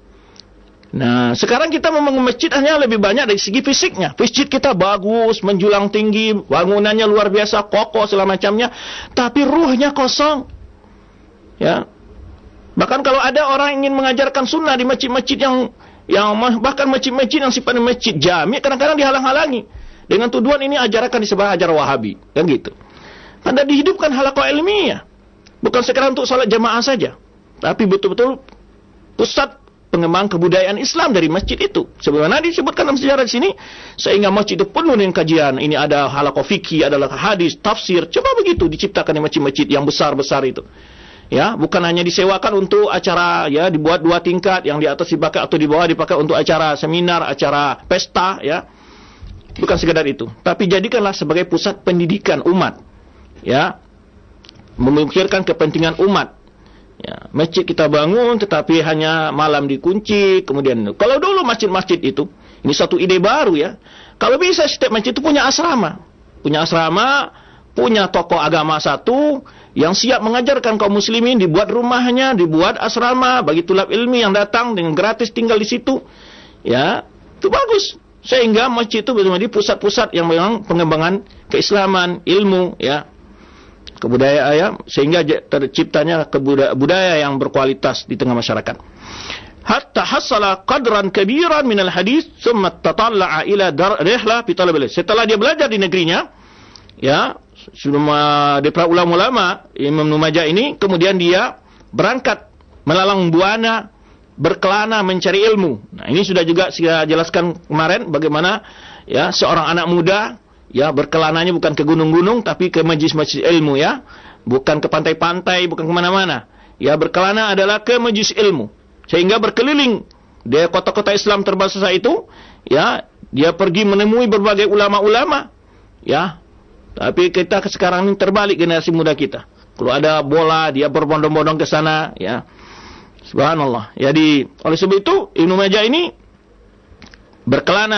Nah, sekarang kita membangun masjid hanya lebih banyak dari segi fisiknya. Masjid kita bagus, menjulang tinggi, bangunannya luar biasa, kokoh segala macamnya, tapi ruhnya kosong. Ya. Bahkan kalau ada orang ingin mengajarkan sunnah di masjid-masjid yang bahkan masjid-masjid yang sifatnya masjid jami, kadang-kadang dihalang-halangi dengan tuduhan ini ajarkan di sebelah ajar Wahabi, kan gitu. Anda dihidupkan halaqah ilmiah. Bukan sekedar untuk salat jamaah saja, tapi betul-betul pusat pengembangan kebudayaan Islam dari masjid itu. Sebagaimana disebutkan dalam sejarah di sini, sehingga masjid itu penuh dengan kajian. Ini ada halaqah fikih, ada hadis, tafsir. Coba begitu diciptakan di masjid-masjid yang besar-besar itu. Ya, bukan hanya disewakan untuk acara, ya, dibuat 2 tingkat, yang di atas dipakai atau di bawah dipakai untuk acara seminar, acara pesta, ya. Bukan sekedar itu, tapi jadikanlah sebagai pusat pendidikan umat, ya, memikirkan kepentingan umat. Ya, masjid kita bangun, tetapi hanya malam dikunci. Kemudian, kalau dulu masjid-masjid itu, ini satu ide baru, ya. Kalau bisa setiap masjid itu punya asrama, punya tokoh agama satu yang siap mengajarkan kaum muslimin, dibuat rumahnya, dibuat asrama bagi tulab ilmi yang datang dengan gratis tinggal di situ. Ya, itu bagus. Sehingga masjid itu menjadi pusat-pusat yang memang pengembangan keislaman, ilmu, ya, kebudayaan, ya, sehingga terciptanya budaya yang berkualitas di tengah masyarakat. Hatta hasala qadran kabiran minal hadis, thumma tatalla'a ila rihlah fi talab ilm. Setelah dia belajar di negerinya, ya, sebelum dari para ulama-ulama Imam Ibnu Majah ini, kemudian dia berangkat melalang buana, berkelana mencari ilmu. Nah, ini sudah juga saya jelaskan kemarin bagaimana, ya, seorang anak muda, ya, berkelananya bukan ke gunung-gunung tapi ke majlis-majlis ilmu, ya, bukan ke pantai-pantai, bukan kemana-mana. Ya, berkelana adalah ke majlis ilmu, sehingga berkeliling di kota-kota Islam terbesar itu, ya, dia pergi menemui berbagai ulama-ulama, ya. Tapi kita sekarang ini terbalik generasi muda kita. Kalau ada bola, dia berbondong-bondong ke sana, ya. Subhanallah. Jadi, oleh sebab itu, Ibnu Majah ini berkelana,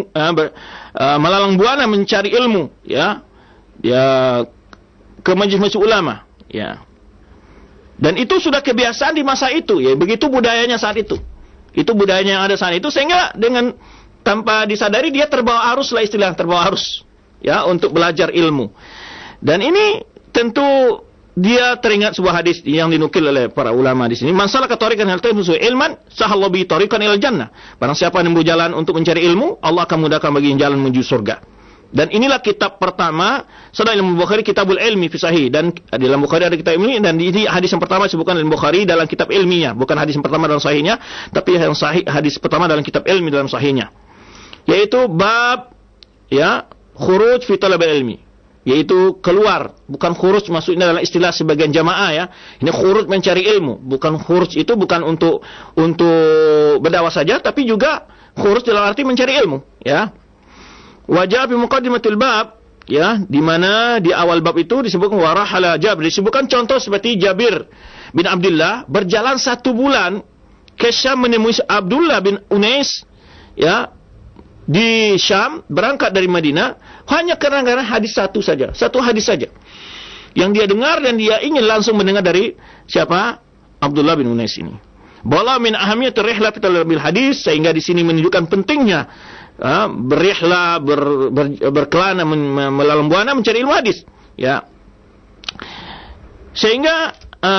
melalang buana mencari ilmu, ya. Dia ke majlis-majlis ulama, ya. Dan itu sudah kebiasaan di masa itu, ya. Begitu budayanya saat itu. Itu budayanya yang ada saat itu, sehingga dengan tanpa disadari dia terbawa arus lah, istilah terbawa arus, ya, untuk belajar ilmu. Dan ini tentu dia teringat sebuah hadis yang dinukil oleh para ulama di sini. Man salaka tariqan yaltamisu ilman, sahala bihi tariqan ilal jannah. Barang siapa yang menempuh jalan untuk mencari ilmu, Allah akan mudahkan baginya jalan menuju surga. Dan inilah kitab pertama setelah Imam Bukhari, Kitabul Ilmi fi Sahih. Dan di dalam Bukhari ada kitab ilmi, dan ini hadis yang pertama disebutkan dalam Bukhari dalam kitab ilminya, bukan hadis yang pertama dalam sahihnya, tapi yang sahih hadis pertama dalam kitab ilmi dalam sahihnya. Yaitu bab, ya, khuruj fi talab ilmi, yaitu keluar, bukan khuruj maksudnya dalam istilah sebagian jamaah, ya. Ini khuruj mencari ilmu, bukan khuruj itu bukan untuk berdakwah saja, tapi juga khuruj dalam arti mencari ilmu, ya. Wajah fi muqaddimatil bab, ya, di mana di awal bab itu disebutkan warahala Jabir, disebutkan contoh seperti Jabir bin Abdullah berjalan 1 bulan ke Syam menemui Abdullah bin Unais, ya, di Syam, berangkat dari Madinah hanya karena hadis satu hadis saja yang dia dengar, dan dia ingin langsung mendengar dari siapa? Abdullah bin Unais ini. Bala min ahamiyatir rihlah fi talabil hadis, sehingga di sini menunjukkan pentingnya berrihlah, berkelana, melalang buana mencari ilmu hadis, ya. Sehingga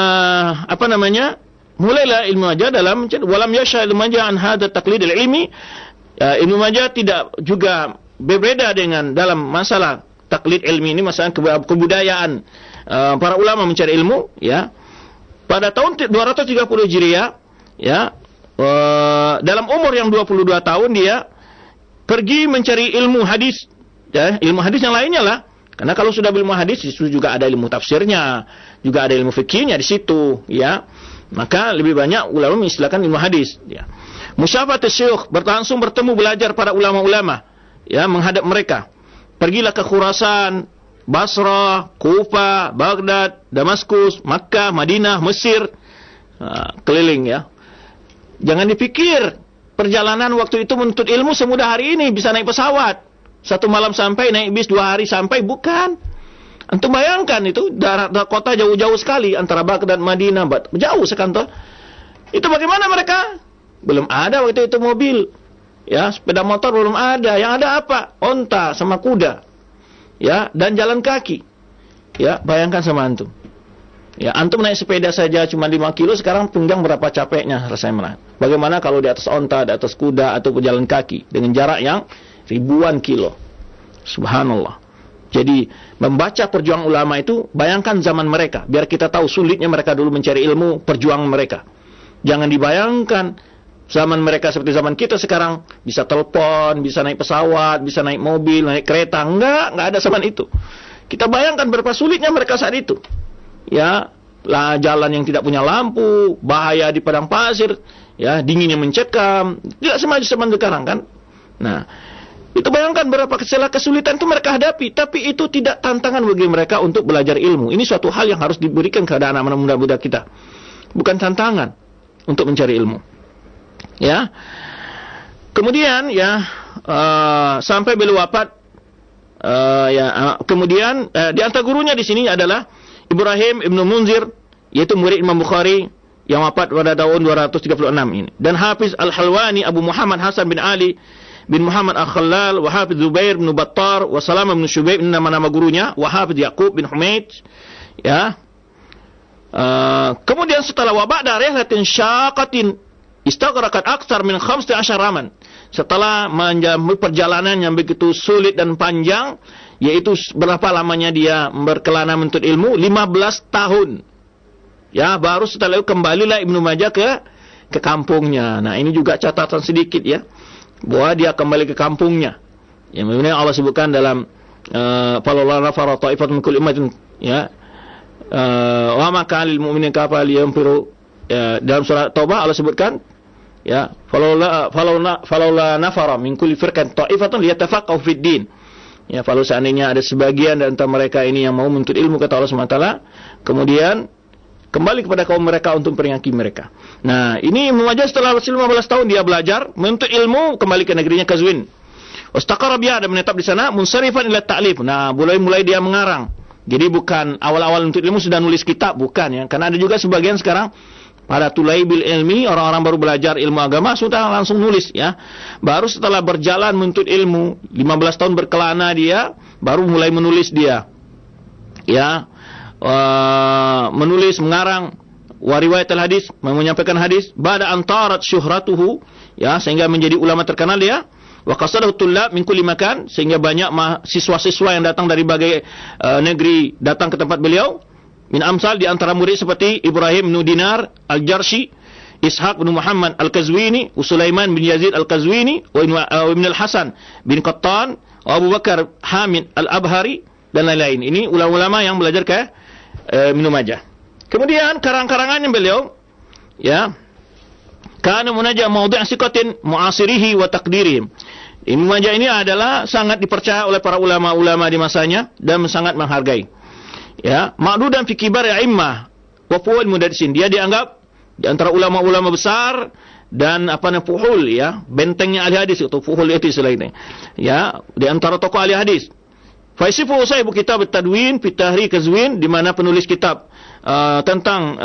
mulailah Ibnu Majah dalam walam yasha Ibnu Majah an hadza taqlid al-ilmi. Ibnu Majah tidak juga berbeda dengan dalam masalah taklid ilmi ini, masalah kebudayaan para ulama mencari ilmu, ya. Pada tahun 230 Hijriah, ya, dalam umur yang 22 tahun dia pergi mencari ilmu hadis, ya, ilmu hadis yang lainnya lah. Karena kalau sudah ilmu hadis itu juga ada ilmu tafsirnya, juga ada ilmu fikihnya di situ, ya. Maka lebih banyak ulama mengistilahkan ilmu hadis, ya. Musyafaat syekh, langsung bertemu belajar para ulama-ulama, ya, menghadap mereka. Pergilah ke Khurasan, Basrah, Kufa, Baghdad, Damaskus, Makkah, Madinah, Mesir, keliling, ya. Jangan dipikir perjalanan waktu itu menuntut ilmu semudah hari ini, bisa naik pesawat 1 malam sampai, naik bis 2 hari sampai, bukan. Antum bayangkan itu darat kota jauh-jauh sekali antara Baghdad dan Madinah, jauh sekantor. Itu bagaimana mereka? Belum ada waktu itu mobil, ya, sepeda motor belum ada. Yang ada apa? Onta sama kuda, ya, dan jalan kaki, ya. Bayangkan sama antum, ya, antum naik sepeda saja cuma 5 kilo, sekarang pinggang berapa capeknya rasanya. Bagaimana kalau di atas onta, di atas kuda, atau berjalan kaki dengan jarak yang ribuan kilo? Subhanallah. Jadi membaca perjuangan ulama itu, bayangkan zaman mereka, biar kita tahu sulitnya mereka dulu mencari ilmu, perjuangan mereka. Jangan dibayangkan zaman mereka seperti zaman kita sekarang, bisa telepon, bisa naik pesawat, bisa naik mobil, naik kereta. Enggak ada zaman itu. Kita bayangkan berapa sulitnya mereka saat itu. Ya, lah jalan yang tidak punya lampu, bahaya di padang pasir, ya, dinginnya mencekam. Tidak semaju zaman sekarang kan. Nah, itu bayangkan berapa kesulitan itu mereka hadapi, tapi itu tidak tantangan bagi mereka untuk belajar ilmu. Ini suatu hal yang harus diberikan kepada anak-anak muda-muda kita. Bukan tantangan untuk mencari ilmu. Ya. Kemudian ya sampai beliau wafat kemudian di antara gurunya di sini adalah Ibrahim Ibnu Munzir, yaitu murid Imam Bukhari yang wafat pada tahun 236 ini. Dan Hafiz Al-Halwani Abu Muhammad Hasan bin Ali bin Muhammad Al-Khallal, wa Hafiz Zubair bin Battar, wa Salam bin Syubaib, ini nama-nama gurunya, wa Hafiz Yaqub bin Humaid. Ya. Kemudian setelah wabak dari rihlatin syaqatin istaghraqat aktsar min 15 raman. Setelah menjalani perjalanan yang begitu sulit dan panjang, yaitu berapa lamanya dia berkelana menuntut ilmu? 15 tahun. Ya, baru setelah itu kembalilah Ibnu Majah ke kampungnya. Nah, ini juga catatan sedikit ya, bahwa dia kembali ke kampungnya. Yang memang Allah sebutkan dalam falawla nafara ta'ifatun min kulli ummatin, ya. Wa ma kana lil mu'minina kafal yanfiru. Dalam surat Taubah Allah sebutkan, ya, falawla nafara min kulli firqatin ta'ifatun liyatafaqahu fid din. Ya, kalau seandainya ada sebagian di antara mereka ini yang mau menuntut ilmu, kata Allah SWT, kemudian kembali kepada kaum mereka untuk memperingati mereka. Nah, ini Mu'ajah setelah 15 tahun dia belajar menuntut ilmu, kembali ke negerinya Qazwin. Wastaqara biha, dan menetap di sana, munsarifan ila ta'lif. Nah, mulai dia mengarang. Jadi bukan awal-awal menuntut ilmu sudah nulis kitab, bukan ya. Karena ada juga sebagian sekarang pada tulaibil ilmi, orang-orang baru belajar ilmu agama sudah langsung nulis ya. Baru setelah berjalan menuntut ilmu 15 tahun berkelana dia baru mulai menulis dia. Ya. Menulis, mengarang wariwayat al-hadis, menyampaikan hadis, ba'da antarat syuhratuhu, ya, sehingga menjadi ulama terkenal dia. Wa qasadahu tullab min kulli makan, sehingga banyak siswa-siswa yang datang dari berbagai negeri datang ke tempat beliau. Min amsal, di antara murid seperti Ibrahim bin Dinar Al-Jarshi, Ishaq bin Muhammad Al-Qazwini, Sulaiman bin Yazid Al-Qazwini, wa Ibn Al-Hasan bin Qattan, Abu Bakar Hamid Al-Abhari, dan lain-lain. Ini ulama-ulama yang belajar ke Ibnu Majah. Kemudian karang-karangannya beliau, ya, kana munajjah mawdi' siqatin mu'asirihi wa taqdirihim. Ibnu Majah ini adalah sangat dipercaya oleh para ulama-ulama di masanya dan sangat menghargai. Ya, ma'dudan fi kibar a'immah wa fuhul mudarrisin. Dia dianggap di antara ulama-ulama besar dan fuhul, ya, bentengnya ahli hadis atau fuhul itu istilahnya. Ya, di antara tokoh ahli hadis. Faisifu sahibu kitab at-tadwin fi tahri Qazwin, di mana penulis kitab tentang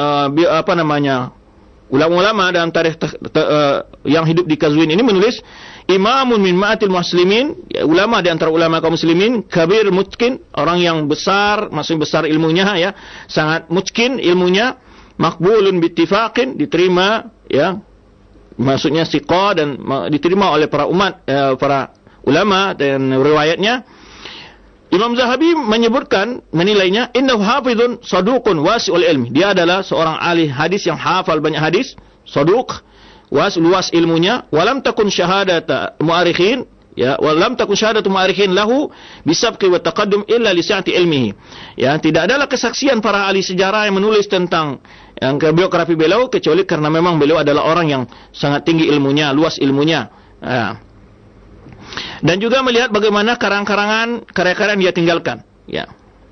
ulama-ulama dalam tarikh yang hidup di Qazwin ini menulis, imamun min ma'atil muslimin, ya, ulama di antara ulama kaum muslimin, kabir mutkin, orang yang besar, maksudnya besar ilmunya, ya, sangat mutkin ilmunya, makbulun bittifaqin, diterima, ya, maksudnya siqa, dan diterima oleh para umat, para ulama, dan riwayatnya. Imam Zahabi menyebutkan, menilainya, innahu hafizun saduqun wasi'ul ilmi. Dia adalah seorang ahli hadis yang hafal banyak hadis, saduq, luas ilmunya, walam takun syahadata mu'arikhin, ya, walam takun syahadatu mu'arikhin lahu bisabqi wa taqaddum illa li sa'ati ilmihi. Ya, tidak adalah kesaksian para ahli sejarah yang menulis tentang yang biografi beliau kecuali karena memang beliau adalah orang yang sangat tinggi ilmunya, luas ilmunya. Ya. Dan juga melihat bagaimana karang-karangan karya-karya yang dia tinggalkan, ya.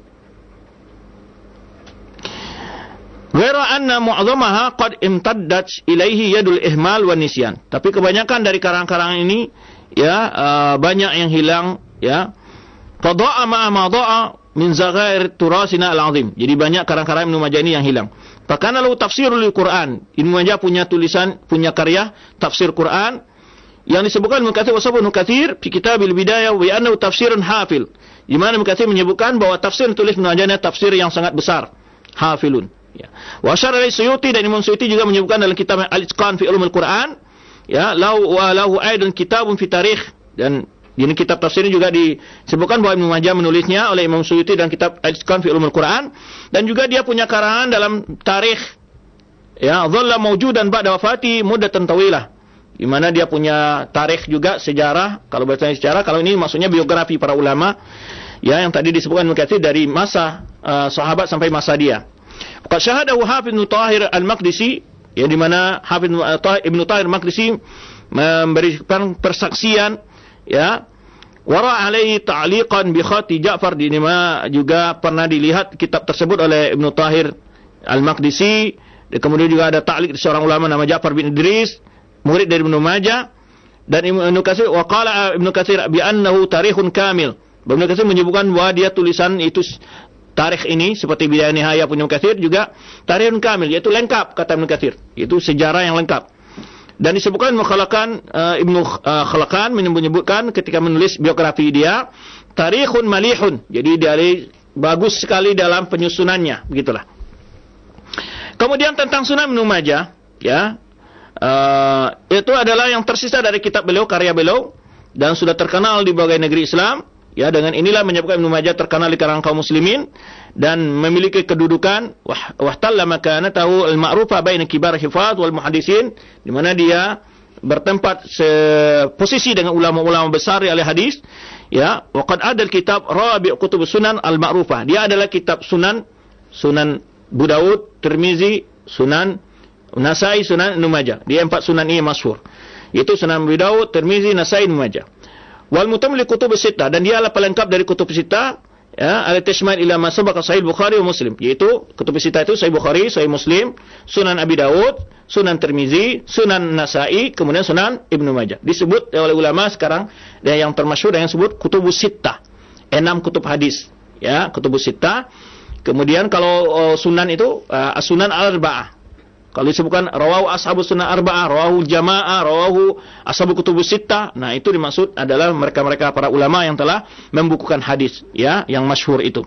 Wera anna mu'adzamaha qad imtaddat ilaihi yadul ihmal wan nisyan. Tapi kebanyakan dari karang-karangan ini, ya, banyak yang hilang, ya. Fada'a ma da'a min zaghair turasina al-'azim. Jadi banyak karang-karang Ibnu Majah ini yang hilang. Pakana lahu tafsirul Quran. Ibnu Majah punya tulisan, punya karya tafsir Quran yang disebutkan Ibnu Katsir Ibnu Katsir fi Kitabil Bidayah wa annahu tafsirun hafil. Di mana Ibnu Katsir menyebutkan bahwa tafsir tulis Ibnu Majah tafsir yang sangat besar, hafilun. Ya. Wa asyara Suyuti, dan Imam Suyuti juga menyebutkan dalam kitab Al-Itqan fi Ulumul Quran, ya, lahu aidan kitabun fi tarikh, dan ini kitab tafsir ini juga disebutkan bahwa Ibnu Majah menulisnya oleh Imam Suyuti dan kitab Al-Itqan fi Ulumul Quran, dan juga dia punya karangan dalam tarikh, ya, dhalla mawjudan ba'da wafati muddatan tawilah. Di mana dia punya tarikh juga, sejarah. Kalau bertanya sejarah, kalau ini maksudnya biografi para ulama, ya, yang tadi disebutkan Ibnu Katsir dari masa sahabat sampai masa dia. Qad syahadahu Hafidz Ibnu Thahir Al-Maqdisi, ya, di mana Hafidz Ibnu Thahir Al-Maqdisi memberikan persaksian, ya, wara alaihi ta'liqan bi khati Ja'far, di mana juga pernah dilihat kitab tersebut oleh Ibnu Thahir Al-Maqdisi. Kemudian juga ada ta'liq seorang ulama nama Ja'far bin Idris, murid dari Ibnu Majah. Dan Ibnu Katsir, wa qala Ibnu Katsir bi annahu tarikhun kamil. Ibnu Katsir menyebutkan bahwa dia tulisan itu tarikh ini seperti Bidayah Nihayah punya Ibnu Katsir juga tarikhun kamil, yaitu lengkap, kata Ibnu Katsir. Itu sejarah yang lengkap. Dan disebutkan Ibnu Khalaqan menyebutkan ketika menulis biografi dia, tarikhun malihun. Jadi dia bagus sekali dalam penyusunannya, begitulah. Kemudian tentang Sunan Ibnu Majah, ya, itu adalah yang tersisa dari kitab beliau, karya beliau, dan sudah terkenal di berbagai negeri Islam. Ya, dengan inilah menyebabkan Ibnu Majah terkenal di kalangan kaum muslimin dan memiliki kedudukan wahtalla makanatahu al-ma'rufa baina kibar hifadz wal muhaddisin, di mana dia bertempat posisi dengan ulama-ulama besar ahli hadis, ya. Wa qad adal kitab rabi' kutub sunan al-ma'rufah. Dia adalah kitab Sunan Abu Daud, Tirmizi, Sunan Nasai, Sunan Ibnu Majah. Dia 4 sunan ini masyhur. Yaitu Sunan Abu Daud, Tirmizi, Nasai, Ibnu Majah. Wal mutamli kutub sittah, dan dia adalah pelengkap dari kutub sittah, ya, al-tashmal ila ma sabaqa sahih Bukhari wa Muslim. Yaitu kutub sittah itu Sahih Bukhari, Sahih Muslim, Sunan Abi Daud, Sunan Tirmizi, Sunan Nasai, kemudian Sunan Ibnu Majah. Disebut oleh ulama sekarang, dan yang termasyhur yang disebut kutubus sittah. 6 kutub hadis, ya, kutubus sittah. Kemudian kalau sunan itu as-sunan al-arba'ah. Kalau disebutkan rawahu ashabus sunan arba'ah, rawahu jamaah, rawahu ashabu kutubus sittah, nah itu dimaksud adalah mereka-mereka para ulama yang telah membukukan hadis, ya, yang masyhur itu.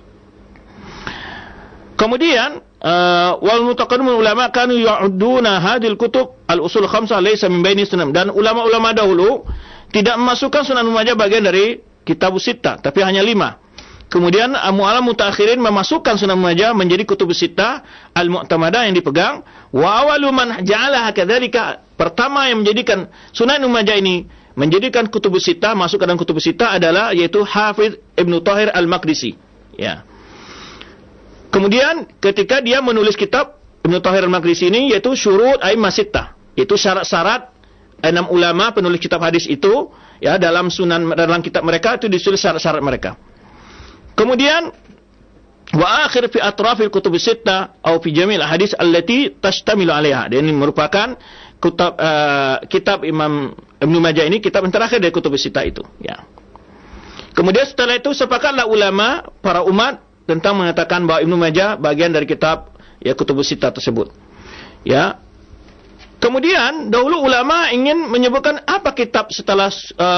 Kemudian wal mutaqaddimun ulama kanu ya'udduna hadhil kutub al-usul khamsah laysa min baini sunan, dan ulama-ulama dahulu tidak memasukkan Sunan Ibnu Majah bagian dari kitabus sittah, tapi hanya 5. Kemudian mu'alam mutaakhirin memasukkan Sunan Ibnu Majah menjadi kutubus sittah al-mu'tamadah yang dipegang. Wa awalu man ja'alaha kadzalika, pertama yang menjadikan Sunan Ibnu Majah ini menjadikan kutubus sittah, masuk ke dalam kutubus sittah adalah yaitu Hafidz Ibnu Thahir Al-Maqdisi, ya. Kemudian ketika dia menulis kitab Ibnu Thahir Al-Maqdisi ini, yaitu syurut a'immah sittah, yaitu syarat-syarat 6 ulama penulis kitab hadis itu, ya, dalam kitab mereka itu ditulis syarat-syarat mereka. Kemudian wa akhir fi atrafil kutub sittah atau fi jamil hadis allati tashtamilu 'alaiha. Dan ini merupakan kitab Imam Ibnu Majah ini kitab yang terakhir dari kutub sittah itu, ya. Kemudian setelah itu sepakatlah ulama para umat tentang mengatakan bahwa Ibnu Majah bagian dari kitab, ya, kutub sittah tersebut, ya. Kemudian dahulu ulama ingin menyebutkan apa kitab setelah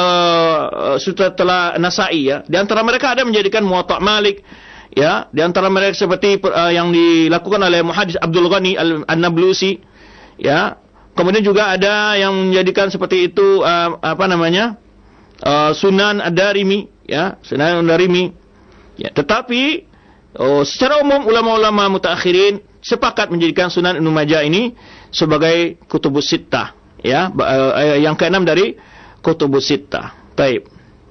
Nasai, ya. Di antara mereka ada menjadikan Muwatta' Malik, ya. Di antara mereka seperti yang dilakukan oleh Muhaddits Abdul Ghani An-Nablusi, ya. Kemudian juga ada yang menjadikan seperti itu Sunan Ad-Darimi, ya, Sunan Ad-Darimi, ya. Tetapi secara umum ulama-ulama mutaakhirin sepakat menjadikan Sunan Ibnu Majah ini sebagai kutubus sittah, ya, yang ke-6 dari kutubus sittah. Baik.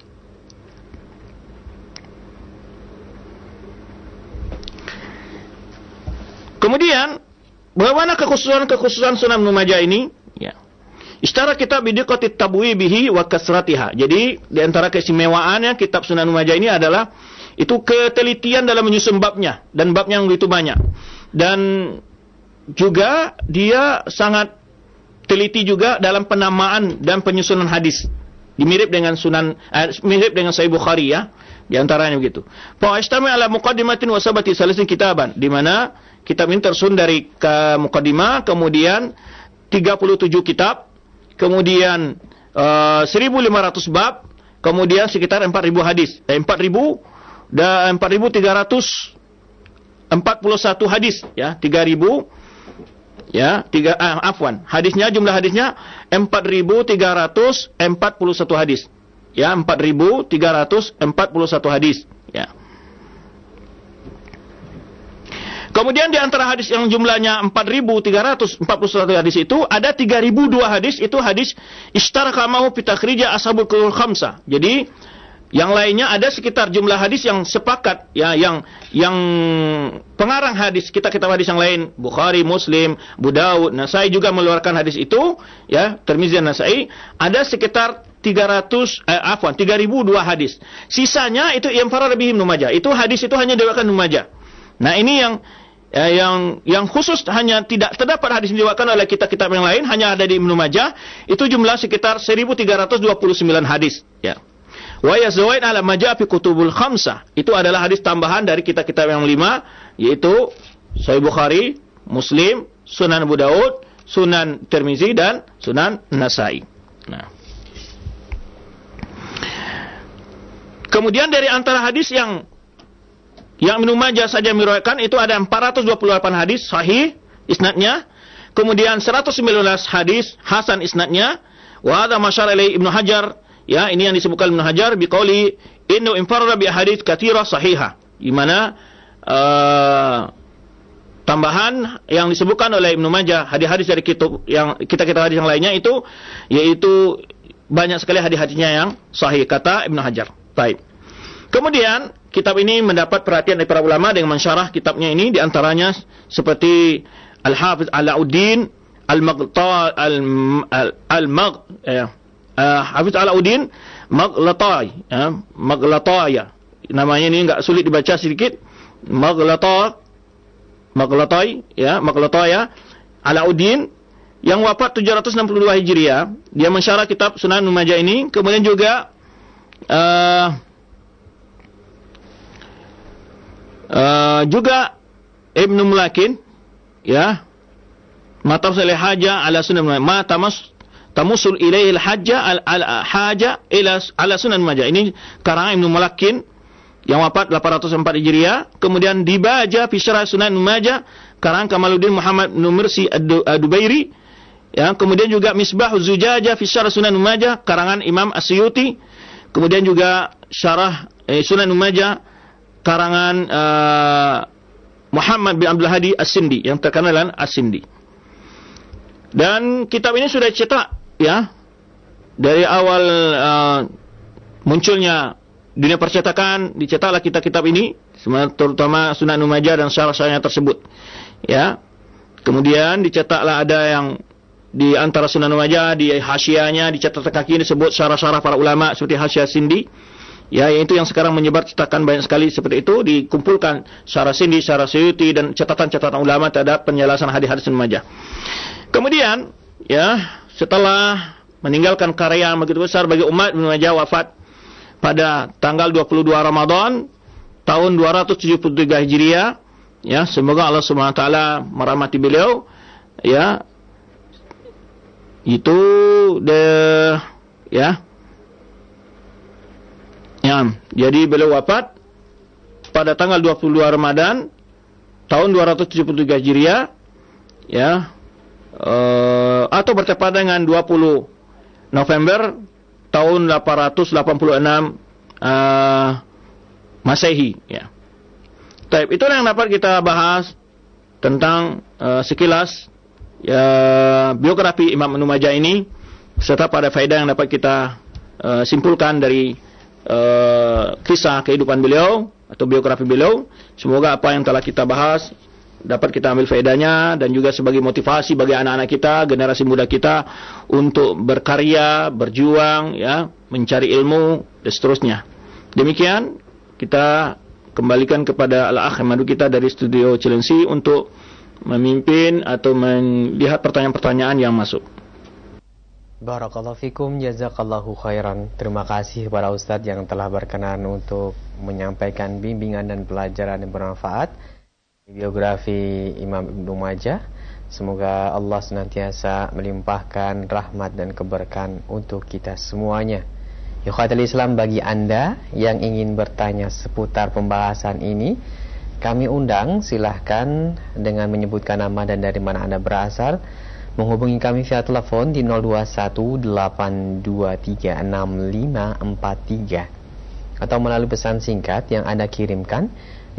Kemudian bagaimana kekhususan Sunan Ibnu Majah ini, ya. Istara kitab bidiqatit tabwibihi wa kasratiha. Jadi di antara keistimewaannya kitab Sunan Ibnu Majah ini adalah itu ketelitian dalam menyusun babnya, dan babnya yang begitu banyak. Dan juga dia sangat teliti juga dalam penamaan dan penyusunan hadis. Mirip dengan Sahih Bukhari, ya. Di antaranya begitu. Fa istami ala muqaddimatin wa sabati salasin kitaban, di mana kitab ini tersusun dari muqaddimah, kemudian 37 kitab, kemudian 1500 bab, kemudian sekitar 4000 hadis. 4.341 hadis, ya, 3.000, ya, hadisnya, jumlah hadisnya 4.341 hadis, ya, 4.341 hadis, ya. Kemudian di antara hadis yang jumlahnya 4.341 hadis itu ada 3.002 hadis itu hadis istaraka mahu fi takhrija ashabul qurun khamsah. Jadi yang lainnya ada sekitar jumlah hadis yang sepakat ya, yang pengarang hadis kita hadis yang lain, Bukhari, Muslim, Abu Daud, Nasai juga mengeluarkan hadis itu ya, Tirmizi dan Nasai, ada sekitar 3.002 hadis. Sisanya itu yang farad bihi Ibnu Majah. Itu hadis itu hanya diriwayatkan Ibnu Majah. Nah, ini yang khusus hanya tidak terdapat hadis yang diriwayatkan oleh kitab-kitab yang lain, hanya ada di Ibnu Majah. Itu jumlah sekitar 1.329 hadis ya. Wa yazawid ala majah fi kutubul khamsah. Itu adalah hadis tambahan dari kitab-kitab yang 5, yaitu Sahih Bukhari, Muslim, Sunan Abu Daud, Sunan Tirmizi dan Sunan Nasai. Nah. Kemudian dari antara hadis yang Ibnu Majah saja meriwayatkan itu ada 428 hadis sahih isnadnya. Kemudian 119 hadis hasan isnadnya. Wa hadza masyara ilaihi Ibnu Hajar. Ya, ini yang disebutkan Ibnu Hajar biqauli inna infarada bi hadits katsira sahihah. Di mana tambahan yang disebutkan oleh Ibnu Majah hadis-hadis dari kitab yang kita hadis yang lainnya itu yaitu banyak sekali hadis-hadisnya yang sahih kata Ibnu Hajar. Baik. Kemudian kitab ini mendapat perhatian dari para ulama dengan mensyarah kitabnya ini, di antaranya seperti Al-Hafiz Alauddin Hafiz Alauddin Maghlataya. Namanya ini enggak sulit dibaca sedikit. Maghlataya Alauddin yang wafat 762 Hijriah. Dia mensyarah kitab Sunan Ibnu Majah ini. Kemudian juga juga Ibnu Mulakin ya, Matab Salih Haja ala Sunan Ma tamusul ilaihil hajja al-haja ila ala Sunan Majah. Ini karangan Ibnu Mulakin yang wafat 804 Hijriah. Kemudian dibaca fi syarah Sunan Majah karangan Kamaluddin Muhammad bin Mursi ad-Dubairi. Ya, kemudian juga Misbahuz Zujajah fi syarah Sunan Majah karangan Imam As-Suyuti. Kemudian juga syarah Sunan Majah karangan Muhammad bin Abdul Hadi As-Sindi yang terkenal dengan As-Sindi. Dan kitab ini sudah dicetak ya dari awal munculnya dunia percetakan, dicetaklah kitab-kitab ini, terutama Sunan Ibnu Majah dan syarah-syarahnya tersebut. Ya. Kemudian dicetaklah ada yang di antara Sunan Ibnu Majah di hasyiahnya dicetak kaki disebut syarah-syarah para ulama seperti Hasyiah Sindi. Ya, yaitu yang sekarang menyebar cetakan banyak sekali seperti itu, dikumpulkan syarah Sindi, syarah Suyuti dan catatan-catatan ulama terhadap penjelasan hadis-hadis Ibnu Majah. Kemudian, ya, setelah meninggalkan karya yang begitu besar bagi umat, Ibnu Majah wafat pada tanggal 22 Ramadan tahun 273 Hijriah. Ya, semoga Allah Subhanahu wa taala merahmati beliau. Ya. Itu ya. Ya, jadi beliau wafat pada tanggal 22 Ramadan tahun 273 Hijriah. Ya. Atau bertepatan dengan 20 November tahun 886 Masehi ya. Baik, itulah yang dapat kita bahas tentang sekilas ya, biografi Imam Ibnu Majah ini, serta pada faedah yang dapat kita simpulkan dari kisah kehidupan beliau atau biografi beliau. Semoga apa yang telah kita bahas dapat kita ambil faedahnya dan juga sebagai motivasi bagi anak-anak kita, generasi muda kita untuk berkarya, berjuang, ya, mencari ilmu dan seterusnya. Demikian kita kembalikan kepada Al-Akh Madu kita dari studio Cilengsi untuk memimpin atau melihat pertanyaan-pertanyaan yang masuk. Barakallahu fikum, jazakallahu khairan. Terima kasih kepada Ustadz yang telah berkenan untuk menyampaikan bimbingan dan pelajaran yang bermanfaat biografi Imam Ibnu Majah. Semoga Allah senantiasa melimpahkan rahmat dan keberkahan untuk kita semuanya. Ikhwatul Islam, bagi Anda yang ingin bertanya seputar pembahasan ini, kami undang, silahkan dengan menyebutkan nama dan dari mana Anda berasal, menghubungi kami via telepon di 0218236543 atau melalui pesan singkat yang Anda kirimkan di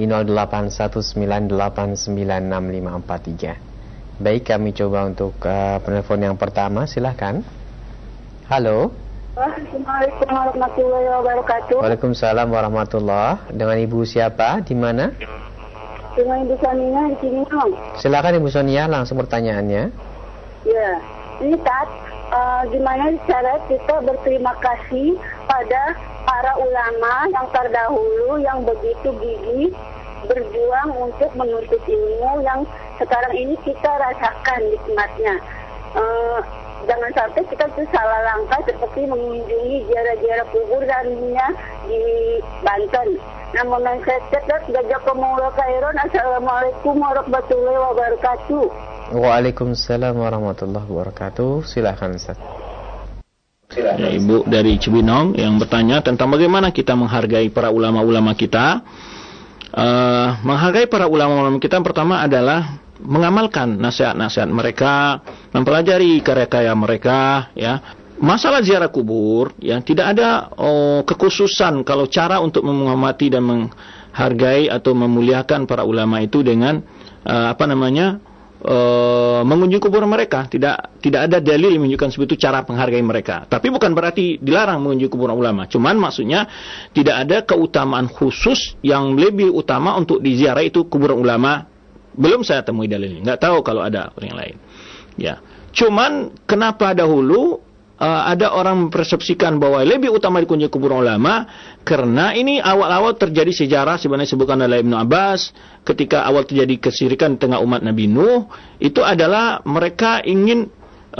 0819896543. Baik, kami coba untuk penelpon yang pertama, silahkan. Halo. Assalamualaikum warahmatullahi wabarakatuh. Waalaikumsalam warahmatullahi. Dengan Ibu siapa? Di mana? Dengan Ibu Sonia di sini. Silakan Ibu Sonia, langsung pertanyaannya. Ya, ini Tat, gimana cara kita berterima kasih pada para ulama yang terdahulu yang begitu gigih berjuang untuk menuntut ilmu yang sekarang ini kita rasakan nikmatnya. Jangan sampai kita tuh salah langkah seperti mengunjungi ziarah-ziarah kubur darinya di Banten. Namun saya jazakumullahu khairan. Assalamualaikum warahmatullahi wabarakatuh. Waalaikumsalam warahmatullahi wabarakatuh. Silakan Ustaz. Ya, Ibu dari Cibinong yang bertanya tentang bagaimana kita menghargai para ulama-ulama kita. Menghargai para ulama-ulama kita pertama adalah mengamalkan nasihat-nasihat mereka, mempelajari karya-karya mereka, ya. Masalah ziarah kubur, ya, tidak ada kekhususan kalau cara untuk menghormati dan menghargai atau memuliakan para ulama itu dengan mengunjungi kubur mereka. Tidak ada dalil yang menunjukkan seperti itu cara menghargai mereka. Tapi bukan berarti dilarang mengunjungi kubur ulama. Cuman maksudnya tidak ada keutamaan khusus yang lebih utama untuk diziarah itu kubur ulama. Belum saya temui dalilnya. Nggak tahu kalau ada orang yang lain. Ya. Cuman kenapa dahulu ada orang mempersepsikan bahwa lebih utama dikunjungi kubur ulama, karena ini awal-awal terjadi sejarah sebenarnya disebutkan oleh Ibnu Abbas ketika awal terjadi kesyirikan di tengah umat Nabi Nuh, itu adalah mereka ingin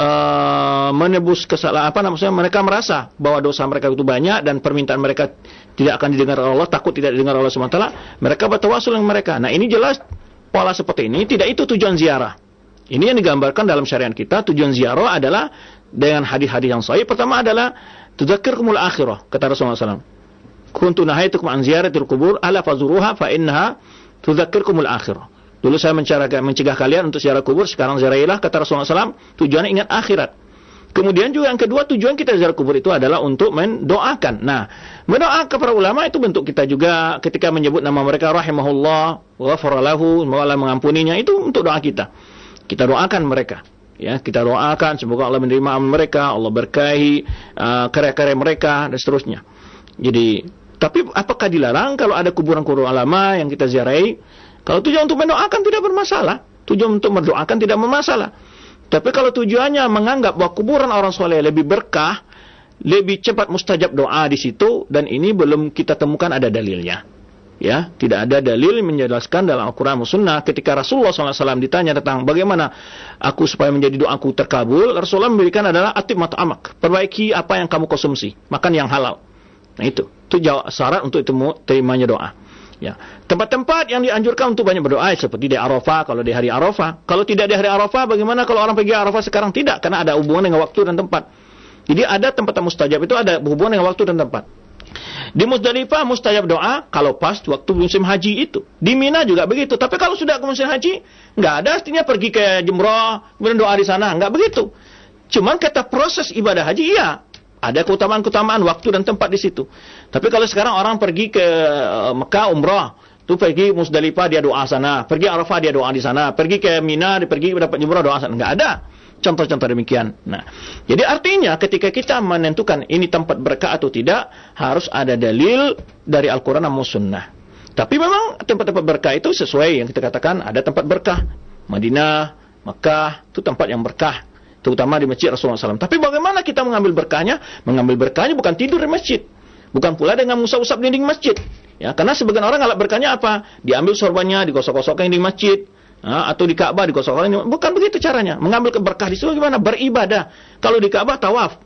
menebus kesalahan, mereka merasa bahwa dosa mereka itu banyak dan permintaan mereka tidak akan didengar oleh Allah, takut tidak didengar oleh Allah SWT, mereka bertawasul dengan mereka. Nah, ini jelas pola seperti ini tidak itu tujuan ziarah. Ini yang digambarkan dalam syariat kita. Tujuan ziarah adalah dengan hadis-hadis yang sahih. Pertama adalah tudzakirkumul akhirah, kata Rasulullah SAW. Kuntu nahaitukum an ziyaratil kubur ala fazuruha fa innaha tudzakirkumul akhirah. Dulu saya mencegah kalian untuk ziarah kubur, sekarang ziarahilah, kata Rasulullah SAW. Tujuannya ingat akhirat. Kemudian juga yang kedua, tujuan kita ziarah kubur itu adalah untuk mendoakan. Nah, mendoakan para ulama itu bentuk kita juga ketika menyebut nama mereka rahimahullah, ghafara lahu, semoga Allah mengampuninya, itu untuk doa kita. Kita doakan mereka. Ya, kita doakan semoga Allah menerima amal mereka, Allah berkahi karya-karya mereka dan seterusnya. Jadi, tapi apakah dilarang kalau ada kuburan-kuburan ulama yang kita ziarahi? Kalau tujuan untuk mendoakan tidak bermasalah. Tujuan untuk mendoakan tidak bermasalah. Tapi kalau tujuannya menganggap bahwa kuburan orang soleh lebih berkah, lebih cepat mustajab doa di situ, dan ini belum kita temukan ada dalilnya. Ya, tidak ada dalil menjelaskan dalam Al-Quran dan Sunnah. Ketika Rasulullah SAW ditanya tentang bagaimana aku supaya menjadi doaku terkabul, Rasulullah memberikan adalah atib mat'amak, perbaiki apa yang kamu konsumsi, makan yang halal. Nah itu syarat untuk terimanya doa. Ya, tempat-tempat yang dianjurkan untuk banyak berdoa seperti di Arafah, kalau di hari Arafah. Kalau tidak di hari Arafah, bagaimana kalau orang pergi Arafah sekarang? Tidak, karena ada hubungan dengan waktu dan tempat. Jadi ada tempat mustajab itu ada hubungan dengan waktu dan tempat. Di Muzdalifah mustajab doa kalau pas waktu musim haji itu. Di Mina juga begitu. Tapi kalau sudah ke musim haji, nggak ada artinya pergi ke Jumrah kemudian doa di sana, nggak begitu. Cuman kata proses ibadah haji, iya, ada keutamaan-keutamaan waktu dan tempat di situ. Tapi kalau sekarang orang pergi ke Mekah umrah, tu pergi Muzdalifah dia doa sana, pergi Arafah dia doa di sana, pergi ke Mina dia pergi dapat Jumrah doa sana, nggak ada. Contoh-contoh demikian. Nah, jadi artinya ketika kita menentukan ini tempat berkah atau tidak, harus ada dalil dari Al-Quran dan Sunnah. Tapi memang tempat-tempat berkah itu sesuai yang kita katakan, ada tempat berkah. Madinah, Mekah, itu tempat yang berkah. Terutama di masjid Rasulullah SAW. Tapi bagaimana kita mengambil berkahnya? Mengambil berkahnya bukan tidur di masjid. Bukan pula dengan usap-usap dinding masjid. Ya, karena sebagian orang ngalap berkahnya apa? Diambil sorbannya, digosok-gosokkan di masjid. Atau di Ka'bah digosok-gosokkan. Bukan begitu caranya. Mengambil berkah di situ gimana? Beribadah. Kalau di Ka'bah tawaf.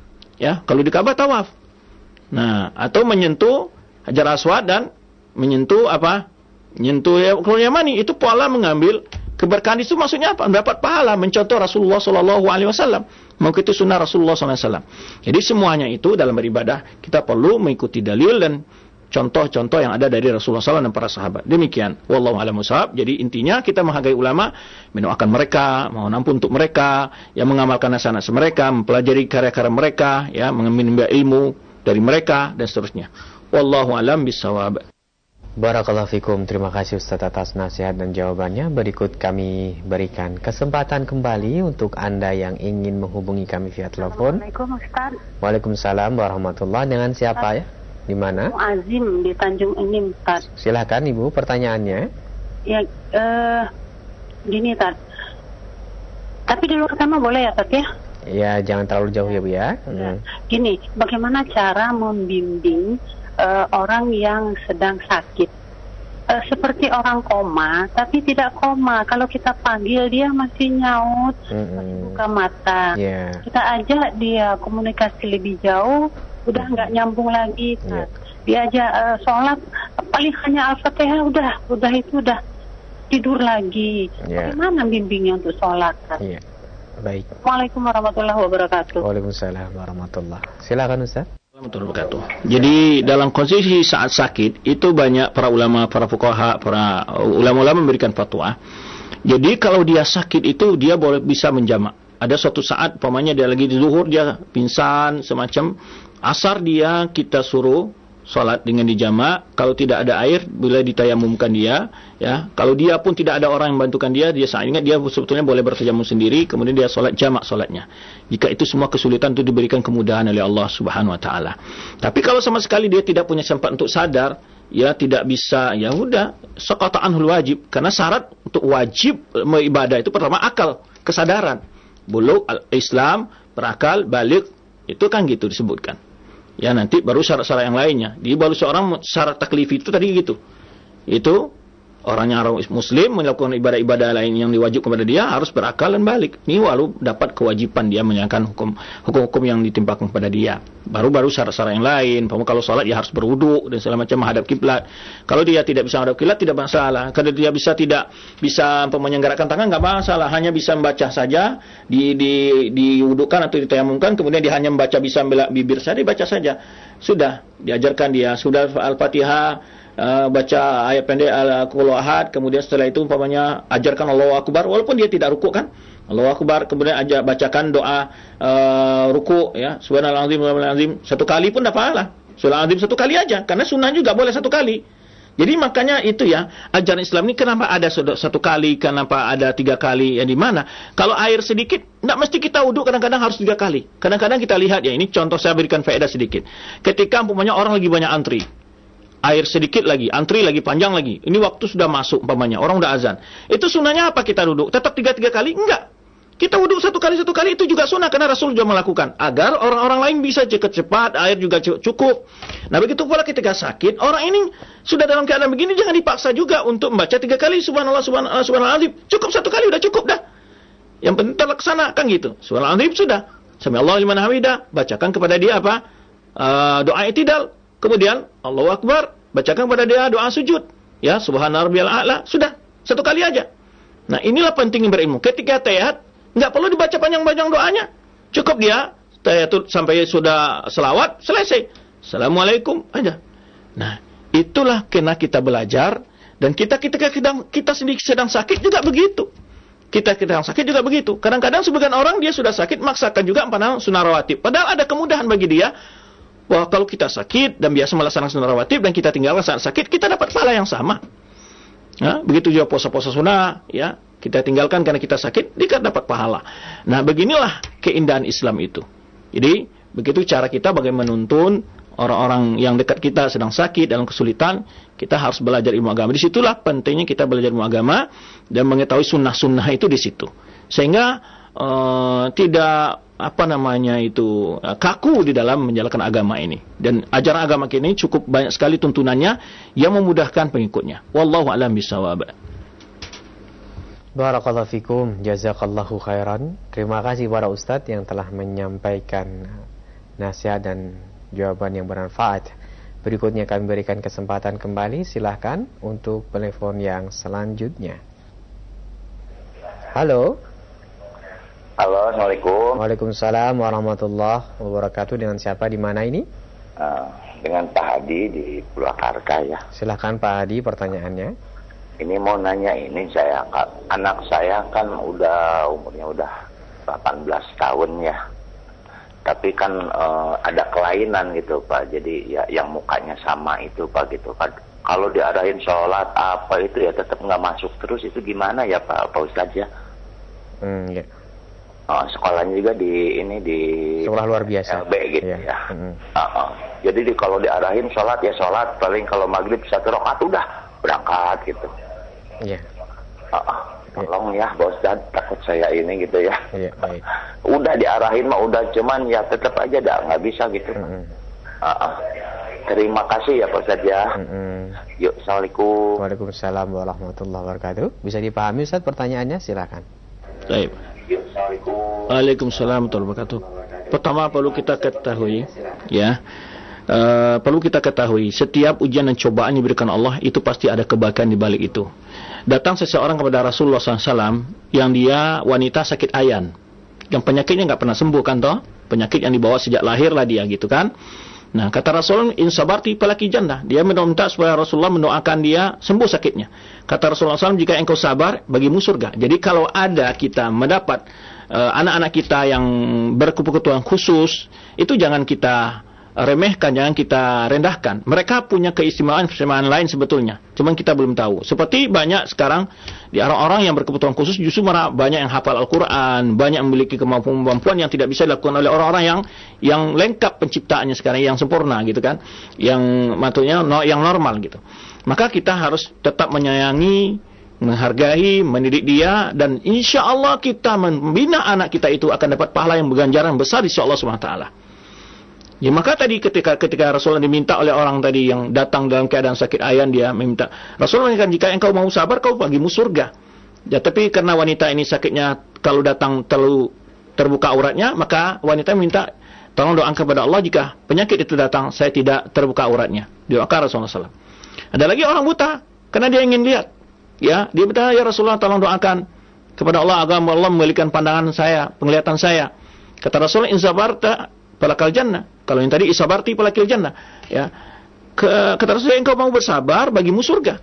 Ya, kalau di Ka'bah tawaf. Nah, atau menyentuh Hajar Aswad dan menyentuh apa? Menyentuh Ruknul Yamani, itu pola mengambil keberkahan itu maksudnya apa? Mendapat pahala mencontoh Rasulullah SAW. Mengikuti sunnah Rasulullah SAW. Jadi semuanya itu dalam beribadah kita perlu mengikuti dalil dan contoh-contoh yang ada dari Rasulullah SAW dan para sahabat. Demikian. Wallahu a'lam bishawab. Jadi intinya kita menghargai ulama, mendoakan mereka, mohon ampun untuk mereka, yang mengamalkan nasihat-nasihat mereka, mempelajari karya-karya mereka, ya, mengambil ilmu dari mereka dan seterusnya. Wallahu a'lam bishawab. Barakallahu fikum. Terima kasih Ustaz atas nasihat dan jawabannya. Berikut kami berikan kesempatan kembali untuk Anda yang ingin menghubungi kami via telepon. Assalamualaikum Ustaz. Waalaikumsalam warahmatullahi. Dengan siapa ya? Di mana? Azim di Tanjung Enim, Ustaz. Silakan Ibu, pertanyaannya. Ya, gini, Ustaz. Tapi di luar kamar boleh ya, Ustaz ya? Ya, jangan terlalu jauh ya Bu ya. Gini, bagaimana cara membimbing orang yang sedang sakit? Seperti orang koma, tapi tidak koma. Kalau kita panggil dia masih nyaut, masih buka mata. Kita ajak dia komunikasi lebih jauh, udah nggak nyambung lagi. Dia ajak sholat, paling hanya Al-Fatihah, udah itu udah tidur lagi. Bagaimana bimbingnya untuk sholat? Baik. Assalamualaikum warahmatullahi wabarakatuh. Waalaikumsalam warahmatullahi. Silakan Ustaz. Jadi dalam kondisi saat sakit itu banyak para ulama, para fuqaha, para ulama-ulama memberikan fatwa. Jadi kalau dia sakit itu dia boleh bisa menjamak. Ada suatu saat umpamanya dia lagi di zuhur dia pingsan semacam, asar dia kita suruh salat dengan dijamak. Kalau tidak ada air boleh ditayamumkan dia, ya. Kalau dia pun tidak ada orang yang bantukan dia saya ingat dia sebetulnya boleh bertayamum sendiri, kemudian dia salat jamak salatnya. Jika itu semua kesulitan itu diberikan kemudahan oleh Allah Subhanahu wa taala. Tapi kalau sama sekali dia tidak punya sempat untuk sadar, ya tidak bisa, ya udah saqata anhul wajib, karena syarat untuk wajib beribadah itu pertama akal, kesadaran. Bulugh al-Islam, berakal, baligh, itu kan gitu disebutkan. Ya nanti baru syarat-syarat yang lainnya. Dia baru seorang syarat taklifi itu tadi gitu. Itu orang yang muslim melakukan ibadah-ibadah lain yang diwajibkan kepada dia harus berakal dan balik. Ini walau dapat kewajiban dia menjalankan hukum-hukum yang ditimpakan kepada dia. Baru syarat-syarat yang lain. Kalau sholat dia harus berwudu dan segala macam menghadap kiblat. Kalau dia tidak bisa menghadap kiblat tidak masalah. Kalau dia tidak bisa menyenggarakan tangan enggak masalah. Hanya bisa membaca saja, diwudukan atau ditayamumkan, kemudian dia hanya membaca bisa bibir saja, dibaca saja. Sudah diajarkan dia, sudah Al-Fatihah, baca ayat pendek Al-Qul Ahad, kemudian setelah itu umpamanya ajarkan Allahu Akbar walaupun dia tidak rukuk kan, Allahu Akbar, kemudian bacakan doa rukuk ya, Subhanallahazim satu kali pun tidak apa-apa, Subhanallahazim satu kali aja, karena sunnah juga boleh satu kali. Jadi makanya itu ya, ajaran Islam ini kenapa ada satu kali, kenapa ada 3 kali, ya di mana? Kalau air sedikit, tidak mesti kita wudhu, kadang-kadang harus 3 kali. Kadang-kadang kita lihat ya, ini contoh saya berikan faedah sedikit. Ketika umpamanya orang lagi banyak antri, air sedikit lagi, antri lagi, panjang lagi. Ini waktu sudah masuk umpamanya, orang udah azan. Itu sunnahnya apa kita duduk? Tetap 3 kali? Enggak. Kita wudhu satu kali itu juga sunnah karena Rasul juga melakukan. Agar orang-orang lain bisa cepat, air juga cukup. Nah begitu pula ketika sakit, orang ini sudah dalam keadaan begini jangan dipaksa juga untuk membaca 3 kali subhanallah, subhanallahazim. Cukup 1 kali udah cukup dah. Yang penting terlaksana kan gitu. Subhanallahazim sudah. Sami'allahu liman hamidah, bacakan kepada dia apa? Doa i'tidal. Kemudian Allahu Akbar, bacakan kepada dia doa sujud. Ya, subhanarabbiyal a'la, sudah 1 kali aja. Nah, inilah pentingnya berilmu. Ketika tahiyat, enggak perlu dibaca panjang-panjang doanya. Cukup dia tahiyat sampai sudah selawat, selesai. Assalamualaikum aja. Nah, itulah kena kita belajar dan kita sendiri sedang sakit juga begitu. Kita sedang sakit juga begitu. Kadang-kadang sebagian orang dia sudah sakit maksakan juga sunnah rawatib. Padahal ada kemudahan bagi dia. Wah, kalau kita sakit dan biasa melaksanakan sunnah rawatib dan kita tinggalkan saat sakit, kita dapat pahala yang sama. Ya, begitu juga puasa-puasa sunnah, ya, kita tinggalkan karena kita sakit, kita dapat pahala. Nah, beginilah keindahan Islam itu. Jadi, begitu cara kita bagaimana menuntun orang-orang yang dekat kita sedang sakit dalam kesulitan, kita harus belajar ilmu agama. Disitulah pentingnya kita belajar ilmu agama dan mengetahui sunnah-sunnah itu di situ. Sehingga tidak kaku di dalam menjalankan agama ini. Dan ajaran agama ini cukup banyak sekali tuntunannya yang memudahkan pengikutnya. Wallahu a'lam bishawab. Barakallahu fikum, jazakallahu khairan. Terima kasih para ustadz yang telah menyampaikan nasihat dan jawaban yang bermanfaat. Berikutnya kami berikan kesempatan kembali, silahkan untuk telepon yang selanjutnya. Halo. Halo, Assalamualaikum. Waalaikumsalam warahmatullahi wabarakatuh. Dengan siapa, di mana ini? Dengan Pak Hadi di Purwakarta ya. Silahkan Pak Hadi, pertanyaannya. Ini mau nanya ini, anak saya kan umurnya udah 18 tahun ya. Tapi kan ada kelainan gitu Pak. Jadi ya yang mukanya sama itu Pak gitu. kalau diarahin sholat apa itu ya tetap nggak masuk terus, itu gimana ya Pak Ustadz ya? Ya. Sekolahnya juga di sekolah luar biasa LB gitu ya. Jadi kalau diarahin sholat ya sholat, paling kalau maghrib 1 rakaat udah berangkat gitu. Iya. Tolong ya Pak Ustadz, takut saya ini gitu ya. Iya, baik. Udah diarahin mah udah, cuman ya tetap aja nggak bisa gitu. Terima kasih ya Pak Ustadz ya. Yuk, assalamualaikum. Waalaikumsalam warahmatullahi wabarakatuh. Bisa dipahami Ustadz pertanyaannya? Silakan. Baik. Waalaikumsalam warahmatullahi wabarakatuh. Pertama perlu kita ketahui, ya, perlu kita ketahui setiap ujian dan cobaan yang diberikan Allah itu pasti ada kebaikan di balik itu. Datang seseorang kepada Rasulullah SAW yang dia wanita sakit ayan, yang penyakitnya nggak pernah sembuh kan toh, penyakit yang dibawa sejak lahir lah dia gitu kan. Nah kata Rasul, in sabarti falaki jannah. Dia minta supaya Rasulullah mendoakan dia sembuh sakitnya. Kata Rasulullah SAW, jika engkau sabar bagimu surga. Jadi kalau ada kita mendapat anak-anak kita yang berkebutuhan khusus, itu jangan kita remehkan, jangan kita rendahkan. Mereka punya keistimewaan lain sebetulnya, cuman kita belum tahu. Seperti banyak sekarang di orang-orang yang berkebutuhan khusus, justru banyak yang hafal Al-Quran, banyak memiliki kemampuan yang tidak bisa dilakukan oleh orang-orang yang lengkap penciptaannya sekarang, yang sempurna gitu kan, yang maksudnya yang normal gitu. Maka kita harus tetap menyayangi, menghargai, mendidik dia, dan insya Allah kita membina anak kita itu akan dapat pahala yang berganjaran besar insya Allah SWT. Ya maka tadi ketika Rasulullah diminta oleh orang tadi yang datang dalam keadaan sakit ayan, dia meminta Rasulullah kan, jika engkau mau sabar kau bagimu surga. Ya tapi karena wanita ini sakitnya kalau datang terlalu terbuka auratnya, maka wanita minta tolong doakan kepada Allah jika penyakit itu datang saya tidak terbuka auratnya. Doakan Rasulullah SAW. Ada lagi orang buta karena dia ingin lihat. Ya, dia minta ya Rasulullah tolong doakan kepada Allah agar Allah memberikan pandangan saya, penglihatan saya. Kata Rasulullah, in sabarta falakal jannah. Kalau yang tadi isabarti falakil jannah, ya. Kata Rasulullah, engkau mau bersabar bagimu surga.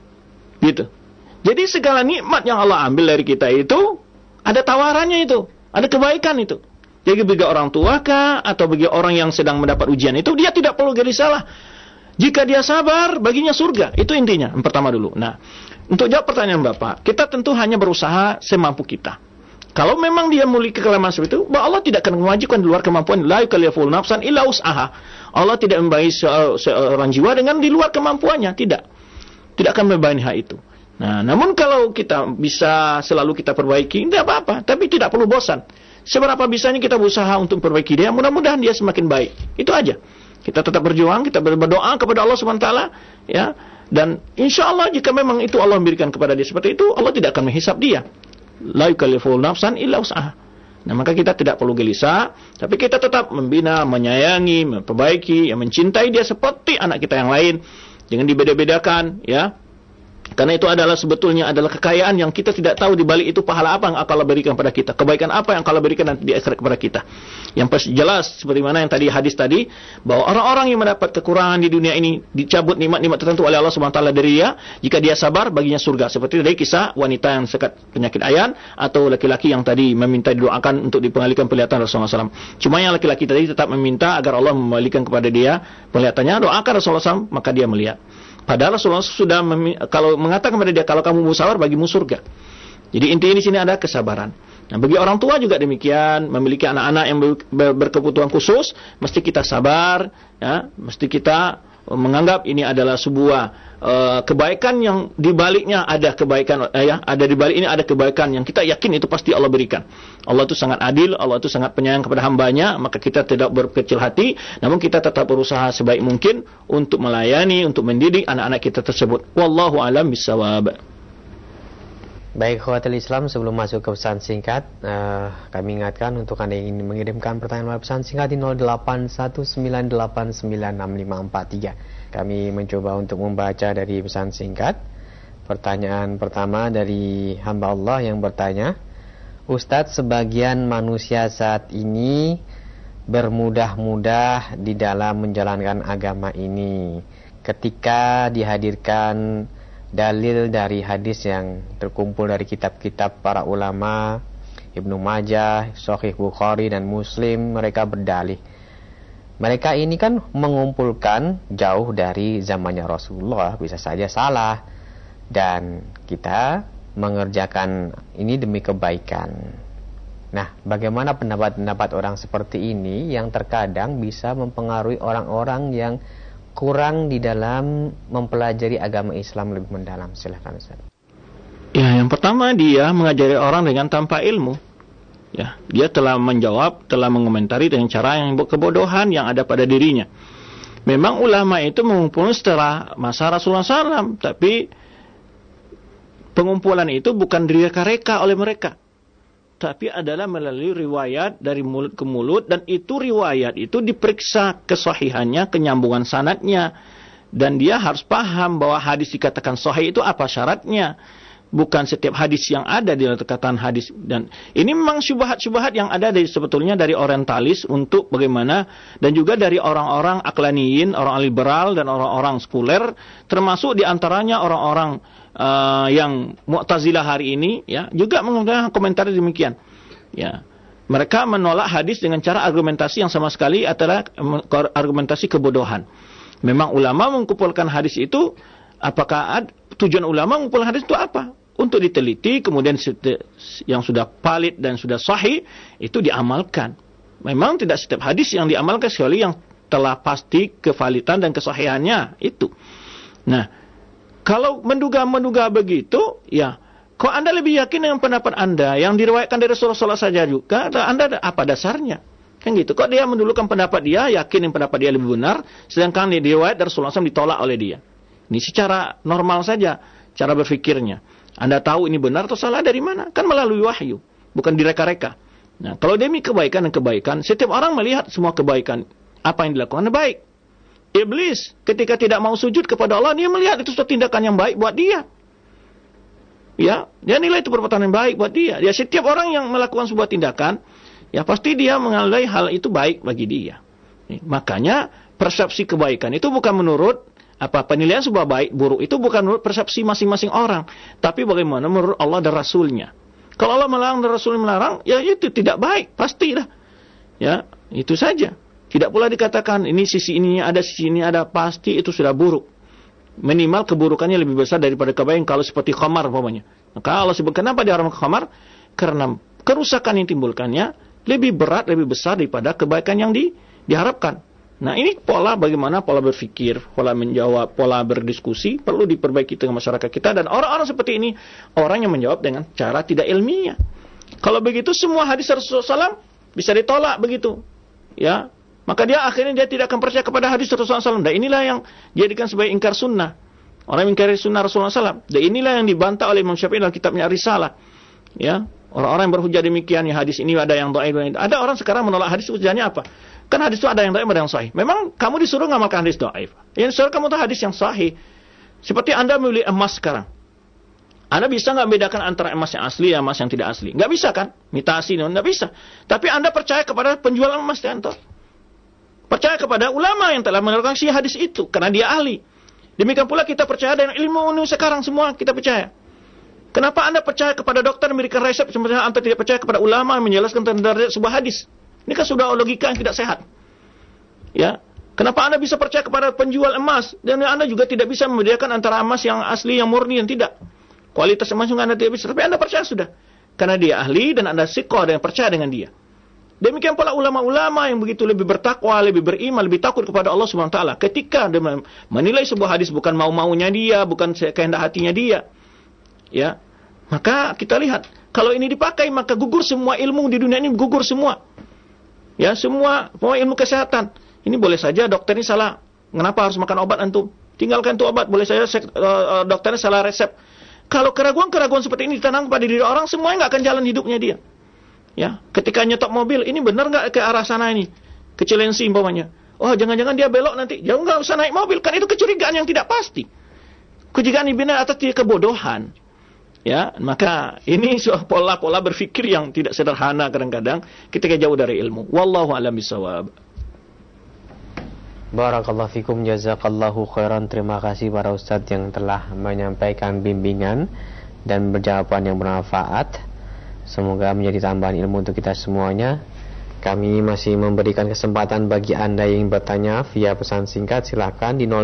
Gitu. Jadi segala nikmat yang Allah ambil dari kita itu ada tawarannya itu, ada kebaikan itu. Jadi bagi orang tua kah atau bagi orang yang sedang mendapat ujian itu, dia tidak perlu gelisah. Jika dia sabar, baginya surga. Itu intinya. Yang pertama dulu. Nah, untuk jawab pertanyaan Bapak, kita tentu hanya berusaha semampu kita. Kalau memang dia memiliki kelemahan seperti itu, Allah tidak akan mewajibkan di luar kemampuan. La yukallifu nafsan illa wus'aha. Allah tidak membebani seorang jiwa dengan di luar kemampuannya, tidak akan membebani hal itu. Nah, namun kalau kita bisa selalu kita perbaiki, tidak apa-apa, tapi tidak perlu bosan. Seberapa bisanya kita berusaha untuk perbaiki dia, mudah-mudahan dia semakin baik. Itu aja. Kita tetap berjuang, kita berdoa kepada Allah SWT, ya. Dan insya Allah jika memang itu Allah memberikan kepada dia seperti itu, Allah tidak akan menghisap dia. La yukallifu nafsan illa wus'aha. Nah, maka kita tidak perlu gelisah, tapi kita tetap membina, menyayangi, memperbaiki, mencintai dia seperti anak kita yang lain. Jangan dibeda-bedakan, ya. Karena itu adalah sebetulnya adalah kekayaan yang kita tidak tahu di balik itu pahala apa yang Allah berikan kepada kita, kebaikan apa yang Allah berikan nanti di akhirat kepada kita. Yang pasti jelas seperti mana yang tadi hadis tadi, bahwa orang-orang yang mendapat kekurangan di dunia ini dicabut nikmat-nikmat tertentu oleh Allah SWT dari dia, jika dia sabar baginya surga. Seperti dari kisah wanita yang sekat penyakit ayan, atau laki-laki yang tadi meminta didoakan untuk dipengalikan penglihatan Rasulullah SAW. Cuma yang laki-laki tadi tetap meminta agar Allah membalikan kepada dia penglihatannya, doakan Rasulullah SAW, maka dia melihat. Padahal Rasulullah sudah kalau mengatakan kepada dia, kalau kamu bersabar bagimu surga. Jadi intinya di sini ada kesabaran. Nah, bagi orang tua juga demikian, memiliki anak-anak yang berkebutuhan khusus, mesti kita sabar, ya, mesti kita menganggap ini adalah sebuah kebaikan yang di baliknya ada kebaikan, ya, ada di balik ini ada kebaikan yang kita yakin itu pasti Allah berikan. Allah itu sangat adil, Allah itu sangat penyayang kepada hambanya, maka kita tidak berkecil hati, namun kita tetap berusaha sebaik mungkin untuk melayani, untuk mendidik anak-anak kita tersebut. Wallahu a'lam bishawab. Baik, khawatir Islam, sebelum masuk ke pesan singkat, kami ingatkan untuk Anda yang ingin mengirimkan pertanyaan melalui pesan singkat di 0819896543. Kami mencoba untuk membaca dari pesan singkat. Pertanyaan pertama dari hamba Allah yang bertanya, Ustadz, sebagian manusia saat ini bermudah-mudah di dalam menjalankan agama ini. Ketika dihadirkan dalil dari hadis yang terkumpul dari kitab-kitab para ulama, Ibnu Majah, Sahih Bukhari dan Muslim, mereka berdalih Mereka ini kan mengumpulkan jauh dari zamannya Rasulullah, bisa saja salah. Dan kita mengerjakan ini demi kebaikan. Nah, bagaimana pendapat-pendapat orang seperti ini yang terkadang bisa mempengaruhi orang-orang yang kurang di dalam mempelajari agama Islam lebih mendalam? Silahkan Ustaz. Ya, yang pertama dia mengajari orang dengan tanpa ilmu. Ya, dia telah menjawab, telah mengomentari dengan cara yang kebodohan yang ada pada dirinya. Memang ulama itu mengumpulkan setelah masa Rasulullah SAW, tapi pengumpulan itu bukan direka-reka oleh mereka, tapi adalah melalui riwayat dari mulut ke mulut, dan itu riwayat itu diperiksa kesahihannya, kenyambungan sanadnya, dan dia harus paham bahwa hadis dikatakan sahih itu apa syaratnya. Bukan setiap hadis yang ada di katakan hadis. Dan ini memang syubhat-syubhat yang ada sebetulnya dari orientalis untuk bagaimana, dan juga dari orang-orang aklaniyin, orang liberal dan orang-orang sekuler, termasuk diantaranya orang-orang yang Mu'tazilah hari ini, ya, juga menggunakan komentar demikian. Ya, mereka menolak hadis dengan cara argumentasi yang sama sekali adalah argumentasi kebodohan. Memang ulama mengumpulkan hadis itu, apakah tujuan ulama mengumpulkan hadis itu apa? Untuk diteliti, kemudian yang sudah valid dan sudah sahih itu diamalkan. Memang tidak setiap hadis yang diamalkan, kecuali yang telah pasti kevalidan dan kesahihannya itu. Nah, kalau menduga-menduga begitu, ya, kok Anda lebih yakin dengan pendapat Anda yang diriwayatkan dari Rasulullah saja juga? Anda apa dasarnya? Kan gitu. Kok dia mendulukan pendapat dia, yakin yang pendapat dia lebih benar, sedangkan diriwayat dari Rasulullah SAW ditolak oleh dia. Ini secara normal saja cara berfikirnya. Anda tahu ini benar atau salah dari mana? Kan melalui wahyu, bukan direka-reka. Nah, kalau demi kebaikan dan kebaikan, setiap orang melihat semua kebaikan apa yang dilakukan baik. Iblis ketika tidak mau sujud kepada Allah, dia melihat itu suatu tindakan yang baik buat dia. Ya, dia nilai itu perbuatan yang baik buat dia. Ya, setiap orang yang melakukan sebuah tindakan, ya pasti dia menilai hal itu baik bagi dia. Makanya persepsi kebaikan itu bukan menurut penilaian sebuah baik buruk itu bukan menurut persepsi masing-masing orang, tapi bagaimana menurut Allah dan Rasulnya. Kalau Allah melarang dan Rasulnya melarang, ya itu tidak baik, pastilah. Ya, itu saja. Tidak pula dikatakan ini sisi ini ada, sisi ini ada, pasti itu sudah buruk. Minimal keburukannya lebih besar daripada kebaikan kalau seperti khamar umpamanya. Maka Allah sebut kenapa diharamkan khamar? Karena kerusakan yang timbulkannya lebih berat, lebih besar daripada kebaikan yang diharapkan. Nah, ini pola bagaimana pola berfikir, pola menjawab, pola berdiskusi perlu diperbaiki dengan masyarakat kita, dan orang-orang seperti ini orang yang menjawab dengan cara tidak ilmiah. Kalau begitu semua hadis Rasulullah SAW bisa ditolak begitu. Ya, maka akhirnya dia tidak akan percaya kepada hadis Rasulullah SAW. Dan inilah yang dijadikan sebagai ingkar sunnah. Orang yang ingkari sunnah Rasulullah SAW. Dan inilah yang dibantah oleh Imam Syafi'i dalam kitabnya Risalah. Ya, orang-orang yang berhujjah demikian, ya hadis ini ada yang dhaif. Ada orang sekarang menolak hadis, hujjahnya apa? Kan hadis itu ada yang dhaif, ada yang sahih. Memang kamu disuruh ngamalkan hadis dhaif. Yang disuruh kamu tuh hadis yang sahih. Seperti Anda membeli emas sekarang. Anda bisa nggak membedakan antara emas yang asli dan emas yang tidak asli? Nggak bisa kan? Imitasi, nggak bisa. Tapi Anda percaya kepada penjual emas kan? Percaya kepada ulama yang telah menerangkan si hadis itu, karena dia ahli. Demikian pula kita percaya dengan ilmu sekarang semua kita percaya. Kenapa Anda percaya kepada dokter memberikan resep, sementara Anda tidak percaya kepada ulama yang menjelaskan tentang sebuah hadis? Ini kan sudah logika yang tidak sehat. Ya, kenapa Anda bisa percaya kepada penjual emas dan Anda juga tidak bisa membedakan antara emas yang asli, yang murni, yang tidak? Kualitas emas juga Anda tidak bisa, tapi Anda percaya sudah. Karena dia ahli dan Anda siqah dan percaya dengan dia. Demikian pula ulama-ulama yang begitu lebih bertakwa, lebih beriman, lebih takut kepada Allah Subhanahu wa taala. Ketika dia menilai sebuah hadis bukan mau-maunya dia, bukan kehendak hatinya dia. Ya. Maka kita lihat, kalau ini dipakai maka gugur semua ilmu di dunia ini, gugur semua. Ya, semua ilmu kesehatan. Ini boleh saja dokter ini salah. Kenapa harus makan obat antum? Tinggalkan tuh obat. Boleh saja dokternya salah resep. Kalau keraguan-keraguan seperti ini ditanam pada diri orang, semuanya nggak akan jalan hidupnya dia. Ya, ketika nyetop mobil, ini benar nggak ke arah sana ini? Ke Cilensi umpamanya. Oh, jangan-jangan dia belok nanti. Jangan nggak usah naik mobil. Kan itu kecurigaan yang tidak pasti. Kecurigaan ini benar atas kebodohan. Ya, maka ini pola-pola berfikir yang tidak sederhana kadang-kadang ketika jauh dari ilmu. Wallahu a'lam bishawab. Barakallahu fikum, jazakallahu khairan. Terima kasih para ustadz yang telah menyampaikan bimbingan dan jawaban yang bermanfaat. Semoga menjadi tambahan ilmu untuk kita semuanya. Kami masih memberikan kesempatan bagi Anda yang bertanya via pesan singkat, silakan di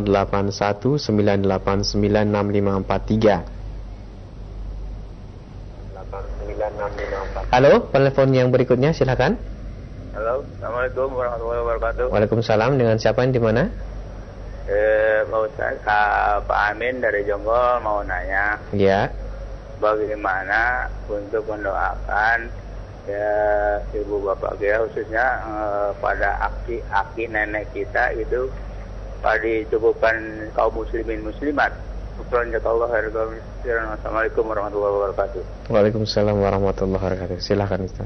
0819896543. Halo, telepon yang berikutnya silakan. Halo, Assalamualaikum warahmatullahi wabarakatuh. Waalaikumsalam, dengan siapa yang di mana? Pak Ustaz, Pak Amin dari Jonggol mau nanya. Ya. Bagaimana untuk mendoakan ya ibu bapak kita, khususnya pada aki nenek kita itu pada dicukupkan kaum muslimin muslimat. Assalamualaikum warahmatullahi wabarakatuh. Waalaikumsalam warahmatullahi wabarakatuh. Silakan Ustaz.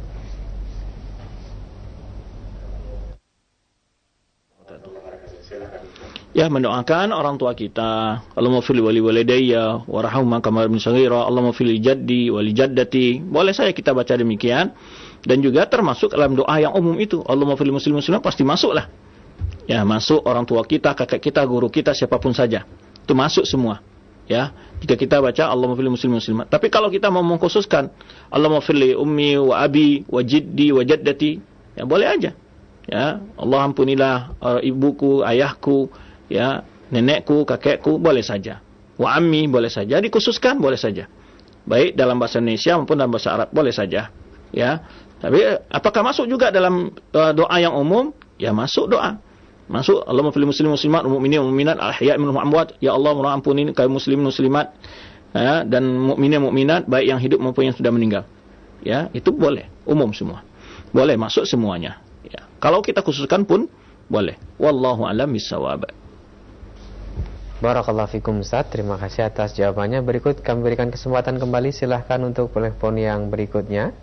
Ya, mendoakan orang tua kita. Allahumma fil wali walidayya warhamhuma kama rabbayani shaghira. Allahumma fil jaddi wali jaddati. Boleh saya kita baca demikian. Dan juga termasuk dalam doa yang umum itu. Allahumma fil muslim muslimat pasti masuklah. Ya, masuk orang tua kita, kakek kita, guru kita, siapapun saja. Itu masuk semua. Ya, jika kita baca Allahumma fil muslim muslimat. Tapi kalau kita mau mengkhususkan Allahumma fil ummi wa abi wa jiddi wa jaddati, ya boleh aja. Ya, Allah ampunilah ibuku, ayahku, ya, nenekku, kakekku, boleh saja. Wa ammi boleh saja, dikhususkan boleh saja. Baik dalam bahasa Indonesia maupun dalam bahasa Arab boleh saja. Ya. Tapi apakah masuk juga dalam doa yang umum? Ya, masuk doa. Masuk Allahumma fil muslimin muslimat wal mu'minin wal mu'minat al-ahya'i minhum amwat. Ya Allah, mohon ampuni kaum muslimin muslimat, ya, dan mukminin mukminat baik yang hidup maupun yang sudah meninggal. Ya, itu boleh, umum semua. Boleh masuk semuanya. Ya. Kalau kita khususkan pun boleh. Wallahu a'lam bissawab. Barakallahu fikum Ustaz, terima kasih atas jawabannya. Berikut kami berikan kesempatan kembali, silahkan untuk telepon yang berikutnya.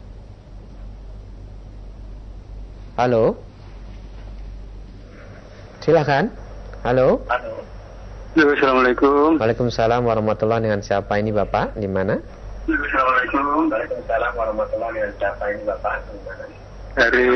Halo. Silahkan. Halo. Assalamualaikum. Waalaikumsalam warahmatullahi. Dengan siapa ini Bapak? Di mana? Assalamualaikum. Waalaikumsalam warahmatullahi. Dengan siapa ini Bapak? Di mana? Dari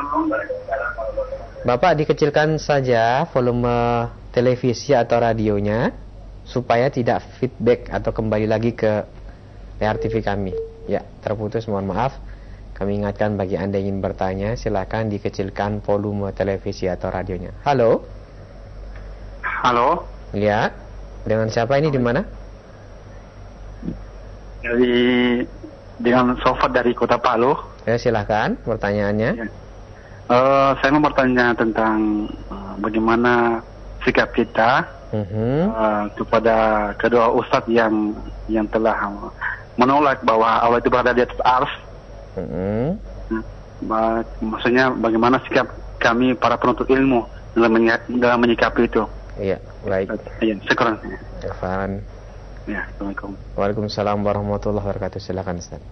Bapak dikecilkan saja volume televisi atau radionya supaya tidak feedback atau kembali lagi ke layar TV kami. Ya, terputus, mohon maaf. Kami ingatkan bagi Anda yang ingin bertanya, silakan dikecilkan volume televisi atau radionya. Halo. Halo. Ya. Dengan siapa ini di mana? Dengan Sofat dari Kota Palu. Ya, silakan pertanyaannya. Ya. Saya mau bertanya tentang bagaimana sikap kita kepada kedua ustadz yang telah menolak bahwa Allah itu berada di atas ars. Maksudnya bagaimana sikap kami para penuntut ilmu dalam menyikapi itu. Iya, baik. Iya, sekarang. Afan. Ya, Assalamualaikum. Waalaikumsalam warahmatullahi wabarakatuh. Silakan Ustaz.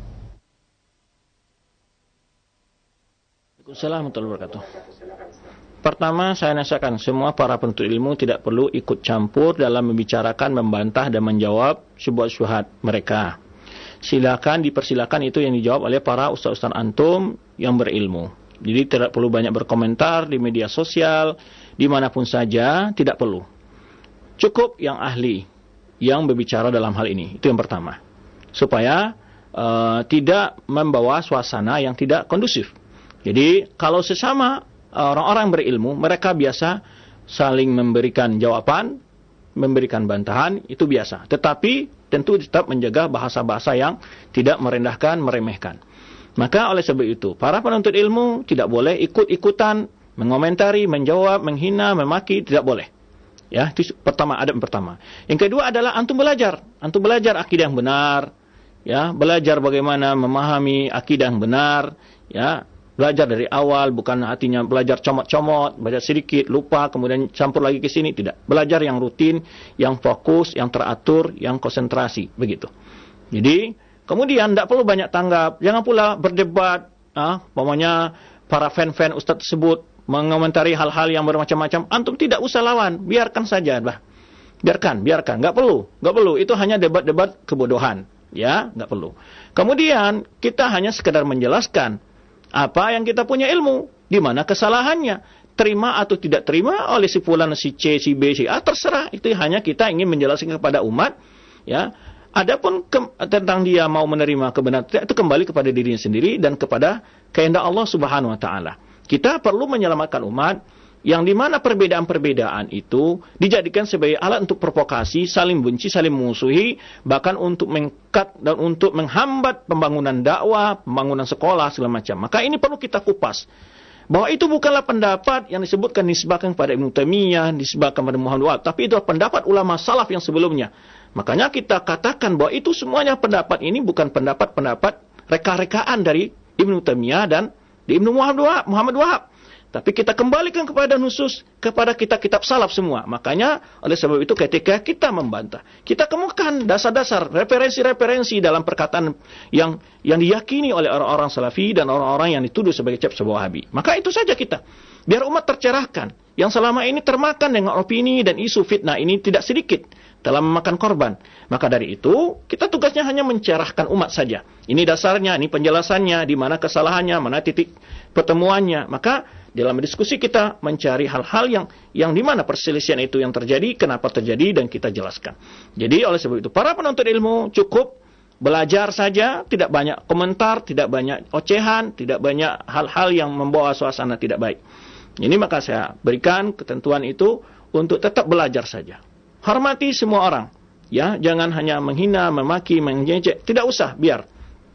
Waalaikumsalam warahmatullahi wabarakatuh. Pertama, saya nasihatkan semua para penuntut ilmu tidak perlu ikut campur dalam membicarakan, membantah dan menjawab sebuah syubhat mereka. Silakan, dipersilakan itu yang dijawab oleh para ustaz-ustaz antum yang berilmu. Jadi tidak perlu banyak berkomentar di media sosial, dimanapun saja, tidak perlu. Cukup yang ahli yang berbicara dalam hal ini. Itu yang pertama. Supaya tidak membawa suasana yang tidak kondusif. Jadi kalau sesama orang-orang berilmu, mereka biasa saling memberikan jawaban, memberikan bantahan, itu biasa. Tetapi tentu tetap menjaga bahasa-bahasa yang tidak merendahkan, meremehkan. Maka oleh sebab itu, para penuntut ilmu tidak boleh ikut-ikutan mengomentari, menjawab, menghina, memaki, tidak boleh. Ya, itu pertama, adab pertama. Yang kedua adalah antum belajar. Antum belajar akidah yang benar, ya, belajar bagaimana memahami akidah yang benar, ya. Belajar dari awal, bukan artinya belajar comot-comot, belajar sedikit, lupa, kemudian campur lagi ke sini. Tidak. Belajar yang rutin, yang fokus, yang teratur, yang konsentrasi. Begitu. Jadi, kemudian tidak perlu banyak tanggap. Jangan pula berdebat. Pokoknya para fan-fan ustaz tersebut mengomentari hal-hal yang bermacam-macam. Antum tidak usah lawan. Biarkan saja. Biarkan. Nggak perlu. Itu hanya debat-debat kebodohan. Ya, nggak perlu. Kemudian, kita hanya sekedar menjelaskan apa yang kita punya ilmu, di mana kesalahannya, terima atau tidak terima oleh si fulan, si C, si B, si A, terserah. Itu hanya kita ingin menjelaskan kepada umat, ya, Adapun tentang dia mau menerima kebenaran itu kembali kepada dirinya sendiri dan kepada kehendak Allah Subhanahu wa taala. Kita perlu menyelamatkan umat yang di mana perbedaan-perbedaan itu dijadikan sebagai alat untuk provokasi, saling benci, saling memusuhi, bahkan untuk mengkat dan untuk menghambat pembangunan dakwah, pembangunan sekolah segala macam. Maka ini perlu kita kupas. Bahwa itu bukanlah pendapat yang disebahkan kepada Ibnu Taimiyah, disebahkan kepada Muhammad Wahab, tapi itu pendapat ulama salaf yang sebelumnya. Makanya kita katakan bahwa itu semuanya pendapat ini bukan pendapat-pendapat reka-rekaan dari Ibnu Taimiyah dan di Ibnu Muhammad Wahab. Tapi kita kembalikan kepada nusus, kepada kitab-kitab salaf semua. Makanya oleh sebab itu ketika kita membantah, kita kemukakan dasar-dasar, referensi-referensi dalam perkataan yang diyakini oleh orang-orang salafi dan orang-orang yang dituduh sebagai cep Wahabi. Maka itu saja kita. Biar umat tercerahkan. Yang selama ini termakan dengan opini dan isu fitnah ini tidak sedikit dalam memakan korban. Maka dari itu, kita tugasnya hanya mencerahkan umat saja. Ini dasarnya, ini penjelasannya, di mana kesalahannya, mana titik pertemuannya. Maka dalam diskusi kita mencari hal-hal yang di mana perselisihan itu yang terjadi, kenapa terjadi, dan kita jelaskan. Jadi oleh sebab itu, para penuntut ilmu cukup belajar saja, tidak banyak komentar, tidak banyak ocehan, tidak banyak hal-hal yang membawa suasana tidak baik. Ini maka saya berikan ketentuan itu untuk tetap belajar saja. Hormati semua orang, ya, jangan hanya menghina, memaki, mengejek, tidak usah, biar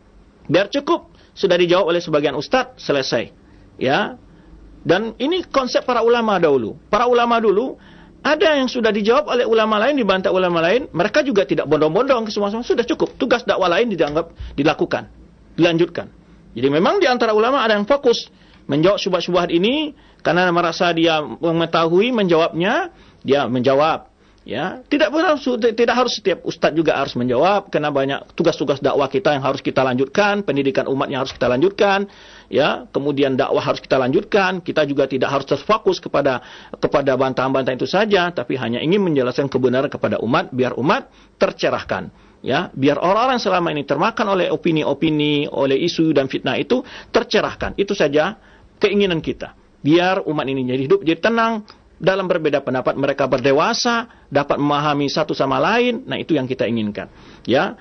cukup sudah dijawab oleh sebagian ustaz, selesai, ya. Dan ini konsep para ulama dahulu. Para ulama dulu ada yang sudah dijawab oleh ulama lain, dibantah ulama lain, mereka juga tidak bondong-bondong ke semua-semua, sudah cukup. Tugas dakwah lain dianggap dilakukan, dilanjutkan. Jadi memang di antara ulama ada yang fokus menjawab syubhat-syubhat ini karena merasa dia mengetahui menjawabnya, dia menjawab. Ya, tidak harus setiap ustaz juga harus menjawab, karena banyak tugas-tugas dakwah kita yang harus kita lanjutkan, pendidikan umat yang harus kita lanjutkan, ya, kemudian dakwah harus kita lanjutkan. Kita juga tidak harus terfokus kepada bantahan-bantahan itu saja, tapi hanya ingin menjelaskan kebenaran kepada umat biar umat tercerahkan, ya, biar orang-orang yang selama ini termakan oleh opini-opini, oleh isu dan fitnah itu tercerahkan. Itu saja keinginan kita. Biar umat ini jadi hidup, jadi tenang. Dalam berbeda pendapat mereka berdewasa, dapat memahami satu sama lain. Nah, itu yang kita inginkan. Ya,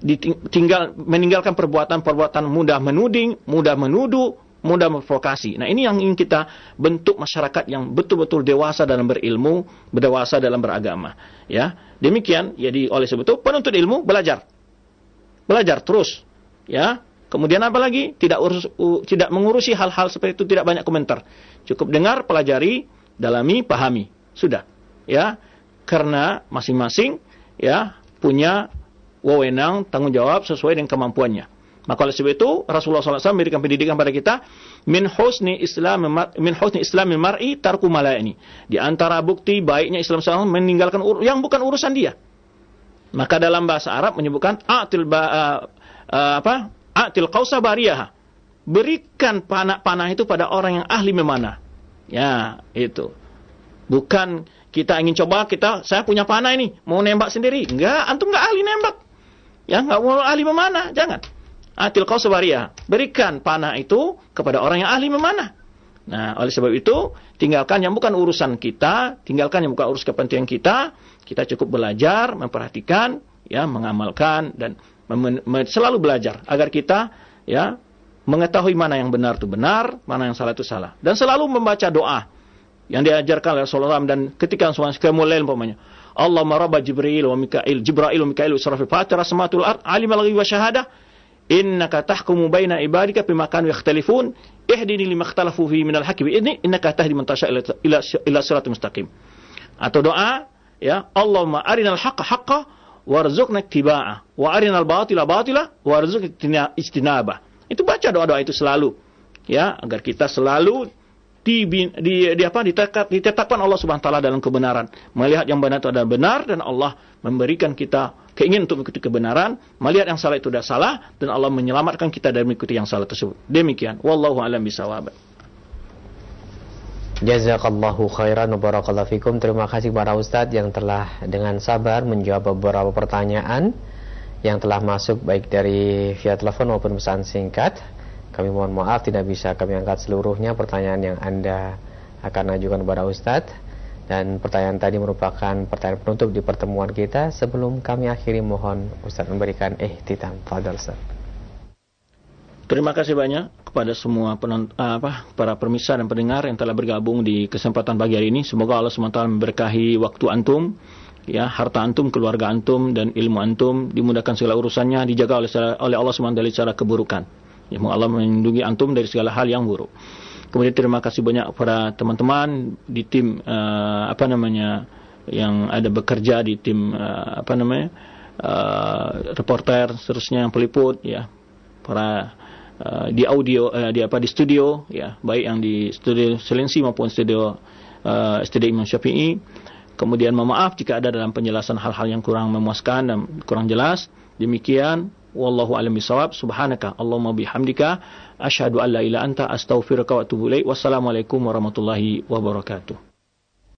meninggalkan perbuatan-perbuatan mudah menuding, mudah menuduh, mudah memprovokasi. Nah, ini yang ingin kita bentuk masyarakat yang betul-betul dewasa dalam berilmu, berdewasa dalam beragama. Ya, demikian. Jadi oleh sebab itu penuntut ilmu belajar terus. Ya, kemudian apa lagi? Tidak mengurusi hal-hal seperti itu, tidak banyak komentar. Cukup dengar, pelajari, dalami, pahami, sudah, ya, karena masing-masing, ya, punya wewenang, tanggung jawab sesuai dengan kemampuannya. Maka oleh sebab itu Rasulullah SAW memberikan pendidikan pada kita, min husni islamil mar'i tarku malaini. Di antara bukti baiknya Islam seorang meninggalkan yang bukan urusan dia. Maka dalam bahasa Arab menyebutkan a'til qausa bariyah. Berikan panah itu pada orang yang ahli memanah. Ya, itu. Bukan kita ingin coba, saya punya panah ini, mau nembak sendiri. Enggak, antum enggak ahli nembak. Ya, enggak mau ahli memanah, jangan. Atil qaus bariyah. Berikan panah itu kepada orang yang ahli memanah. Nah, oleh sebab itu, tinggalkan yang bukan urusan kita, tinggalkan yang bukan urus kepentingan kita. Kita cukup belajar, memperhatikan, ya, mengamalkan dan selalu belajar agar kita, ya, mengetahui mana yang benar itu benar, mana yang salah itu salah. Dan selalu membaca doa yang diajarkan oleh Rasulullah. Dan ketika kemuliaan umpamanya, Allahumma rabba Jibril wa Mikail wa Israfil fatira samatul ard alimal ghaibi wa syahadah innaka tahkumu baina ibadika bima kanu yakhtalifun ihdini lima ikhtalafu fihi minal haqqi innaka tahdi man tasha ila siratal mustaqim. Atau doa, ya, Allahumma arinal haqqa haqqan warzuqna ittiba'ah wa arinal batila batila warzuqna ijtinabah. Itu baca doa-doa itu selalu, ya, agar kita selalu ditetapkan Allah Subhanahu wa taala dalam kebenaran, melihat yang benar itu adalah benar, dan Allah memberikan kita keinginan untuk mengikuti kebenaran, melihat yang salah itu sudah salah, dan Allah menyelamatkan kita dari mengikuti yang salah tersebut. Demikian, wallahu a'lam bishawab. Jazakallahu khairan wa barakallahu fikum. Terima kasih para ustadz yang telah dengan sabar menjawab beberapa pertanyaan yang telah masuk baik dari via telepon maupun pesan singkat. Kami mohon maaf tidak bisa kami angkat seluruhnya pertanyaan yang Anda akan ajukan kepada Ustadz. Dan pertanyaan tadi merupakan pertanyaan penutup di pertemuan kita. Sebelum kami akhiri, mohon Ustaz memberikan ihtitam. Fadhal Ustaz. Terima kasih banyak kepada semua para pemirsa dan pendengar yang telah bergabung di kesempatan pagi hari ini. Semoga Allah SWT memberkahi waktu antum, ya, harta antum, keluarga antum, dan ilmu antum, dimudahkan segala urusannya, dijaga oleh Allah SWT dari segala keburukan. Ya, semoga Allah melindungi antum dari segala hal yang buruk. Kemudian terima kasih banyak kepada teman-teman di tim yang ada bekerja di tim reporter, seterusnya yang peliput, ya, para di audio di studio, ya, baik yang di studio Selensi maupun studio Imam Syafi'i. Kemudian mohon maaf jika ada dalam penjelasan hal-hal yang kurang memuaskan dan kurang jelas. Demikian, wallahu a'lam bishawab. Subhanaka Allahumma bihamdika asyhadu an la ilaha illa anta astaghfiruka wa atubu ilaik. Wassalamualaikum warahmatullahi wabarakatuh.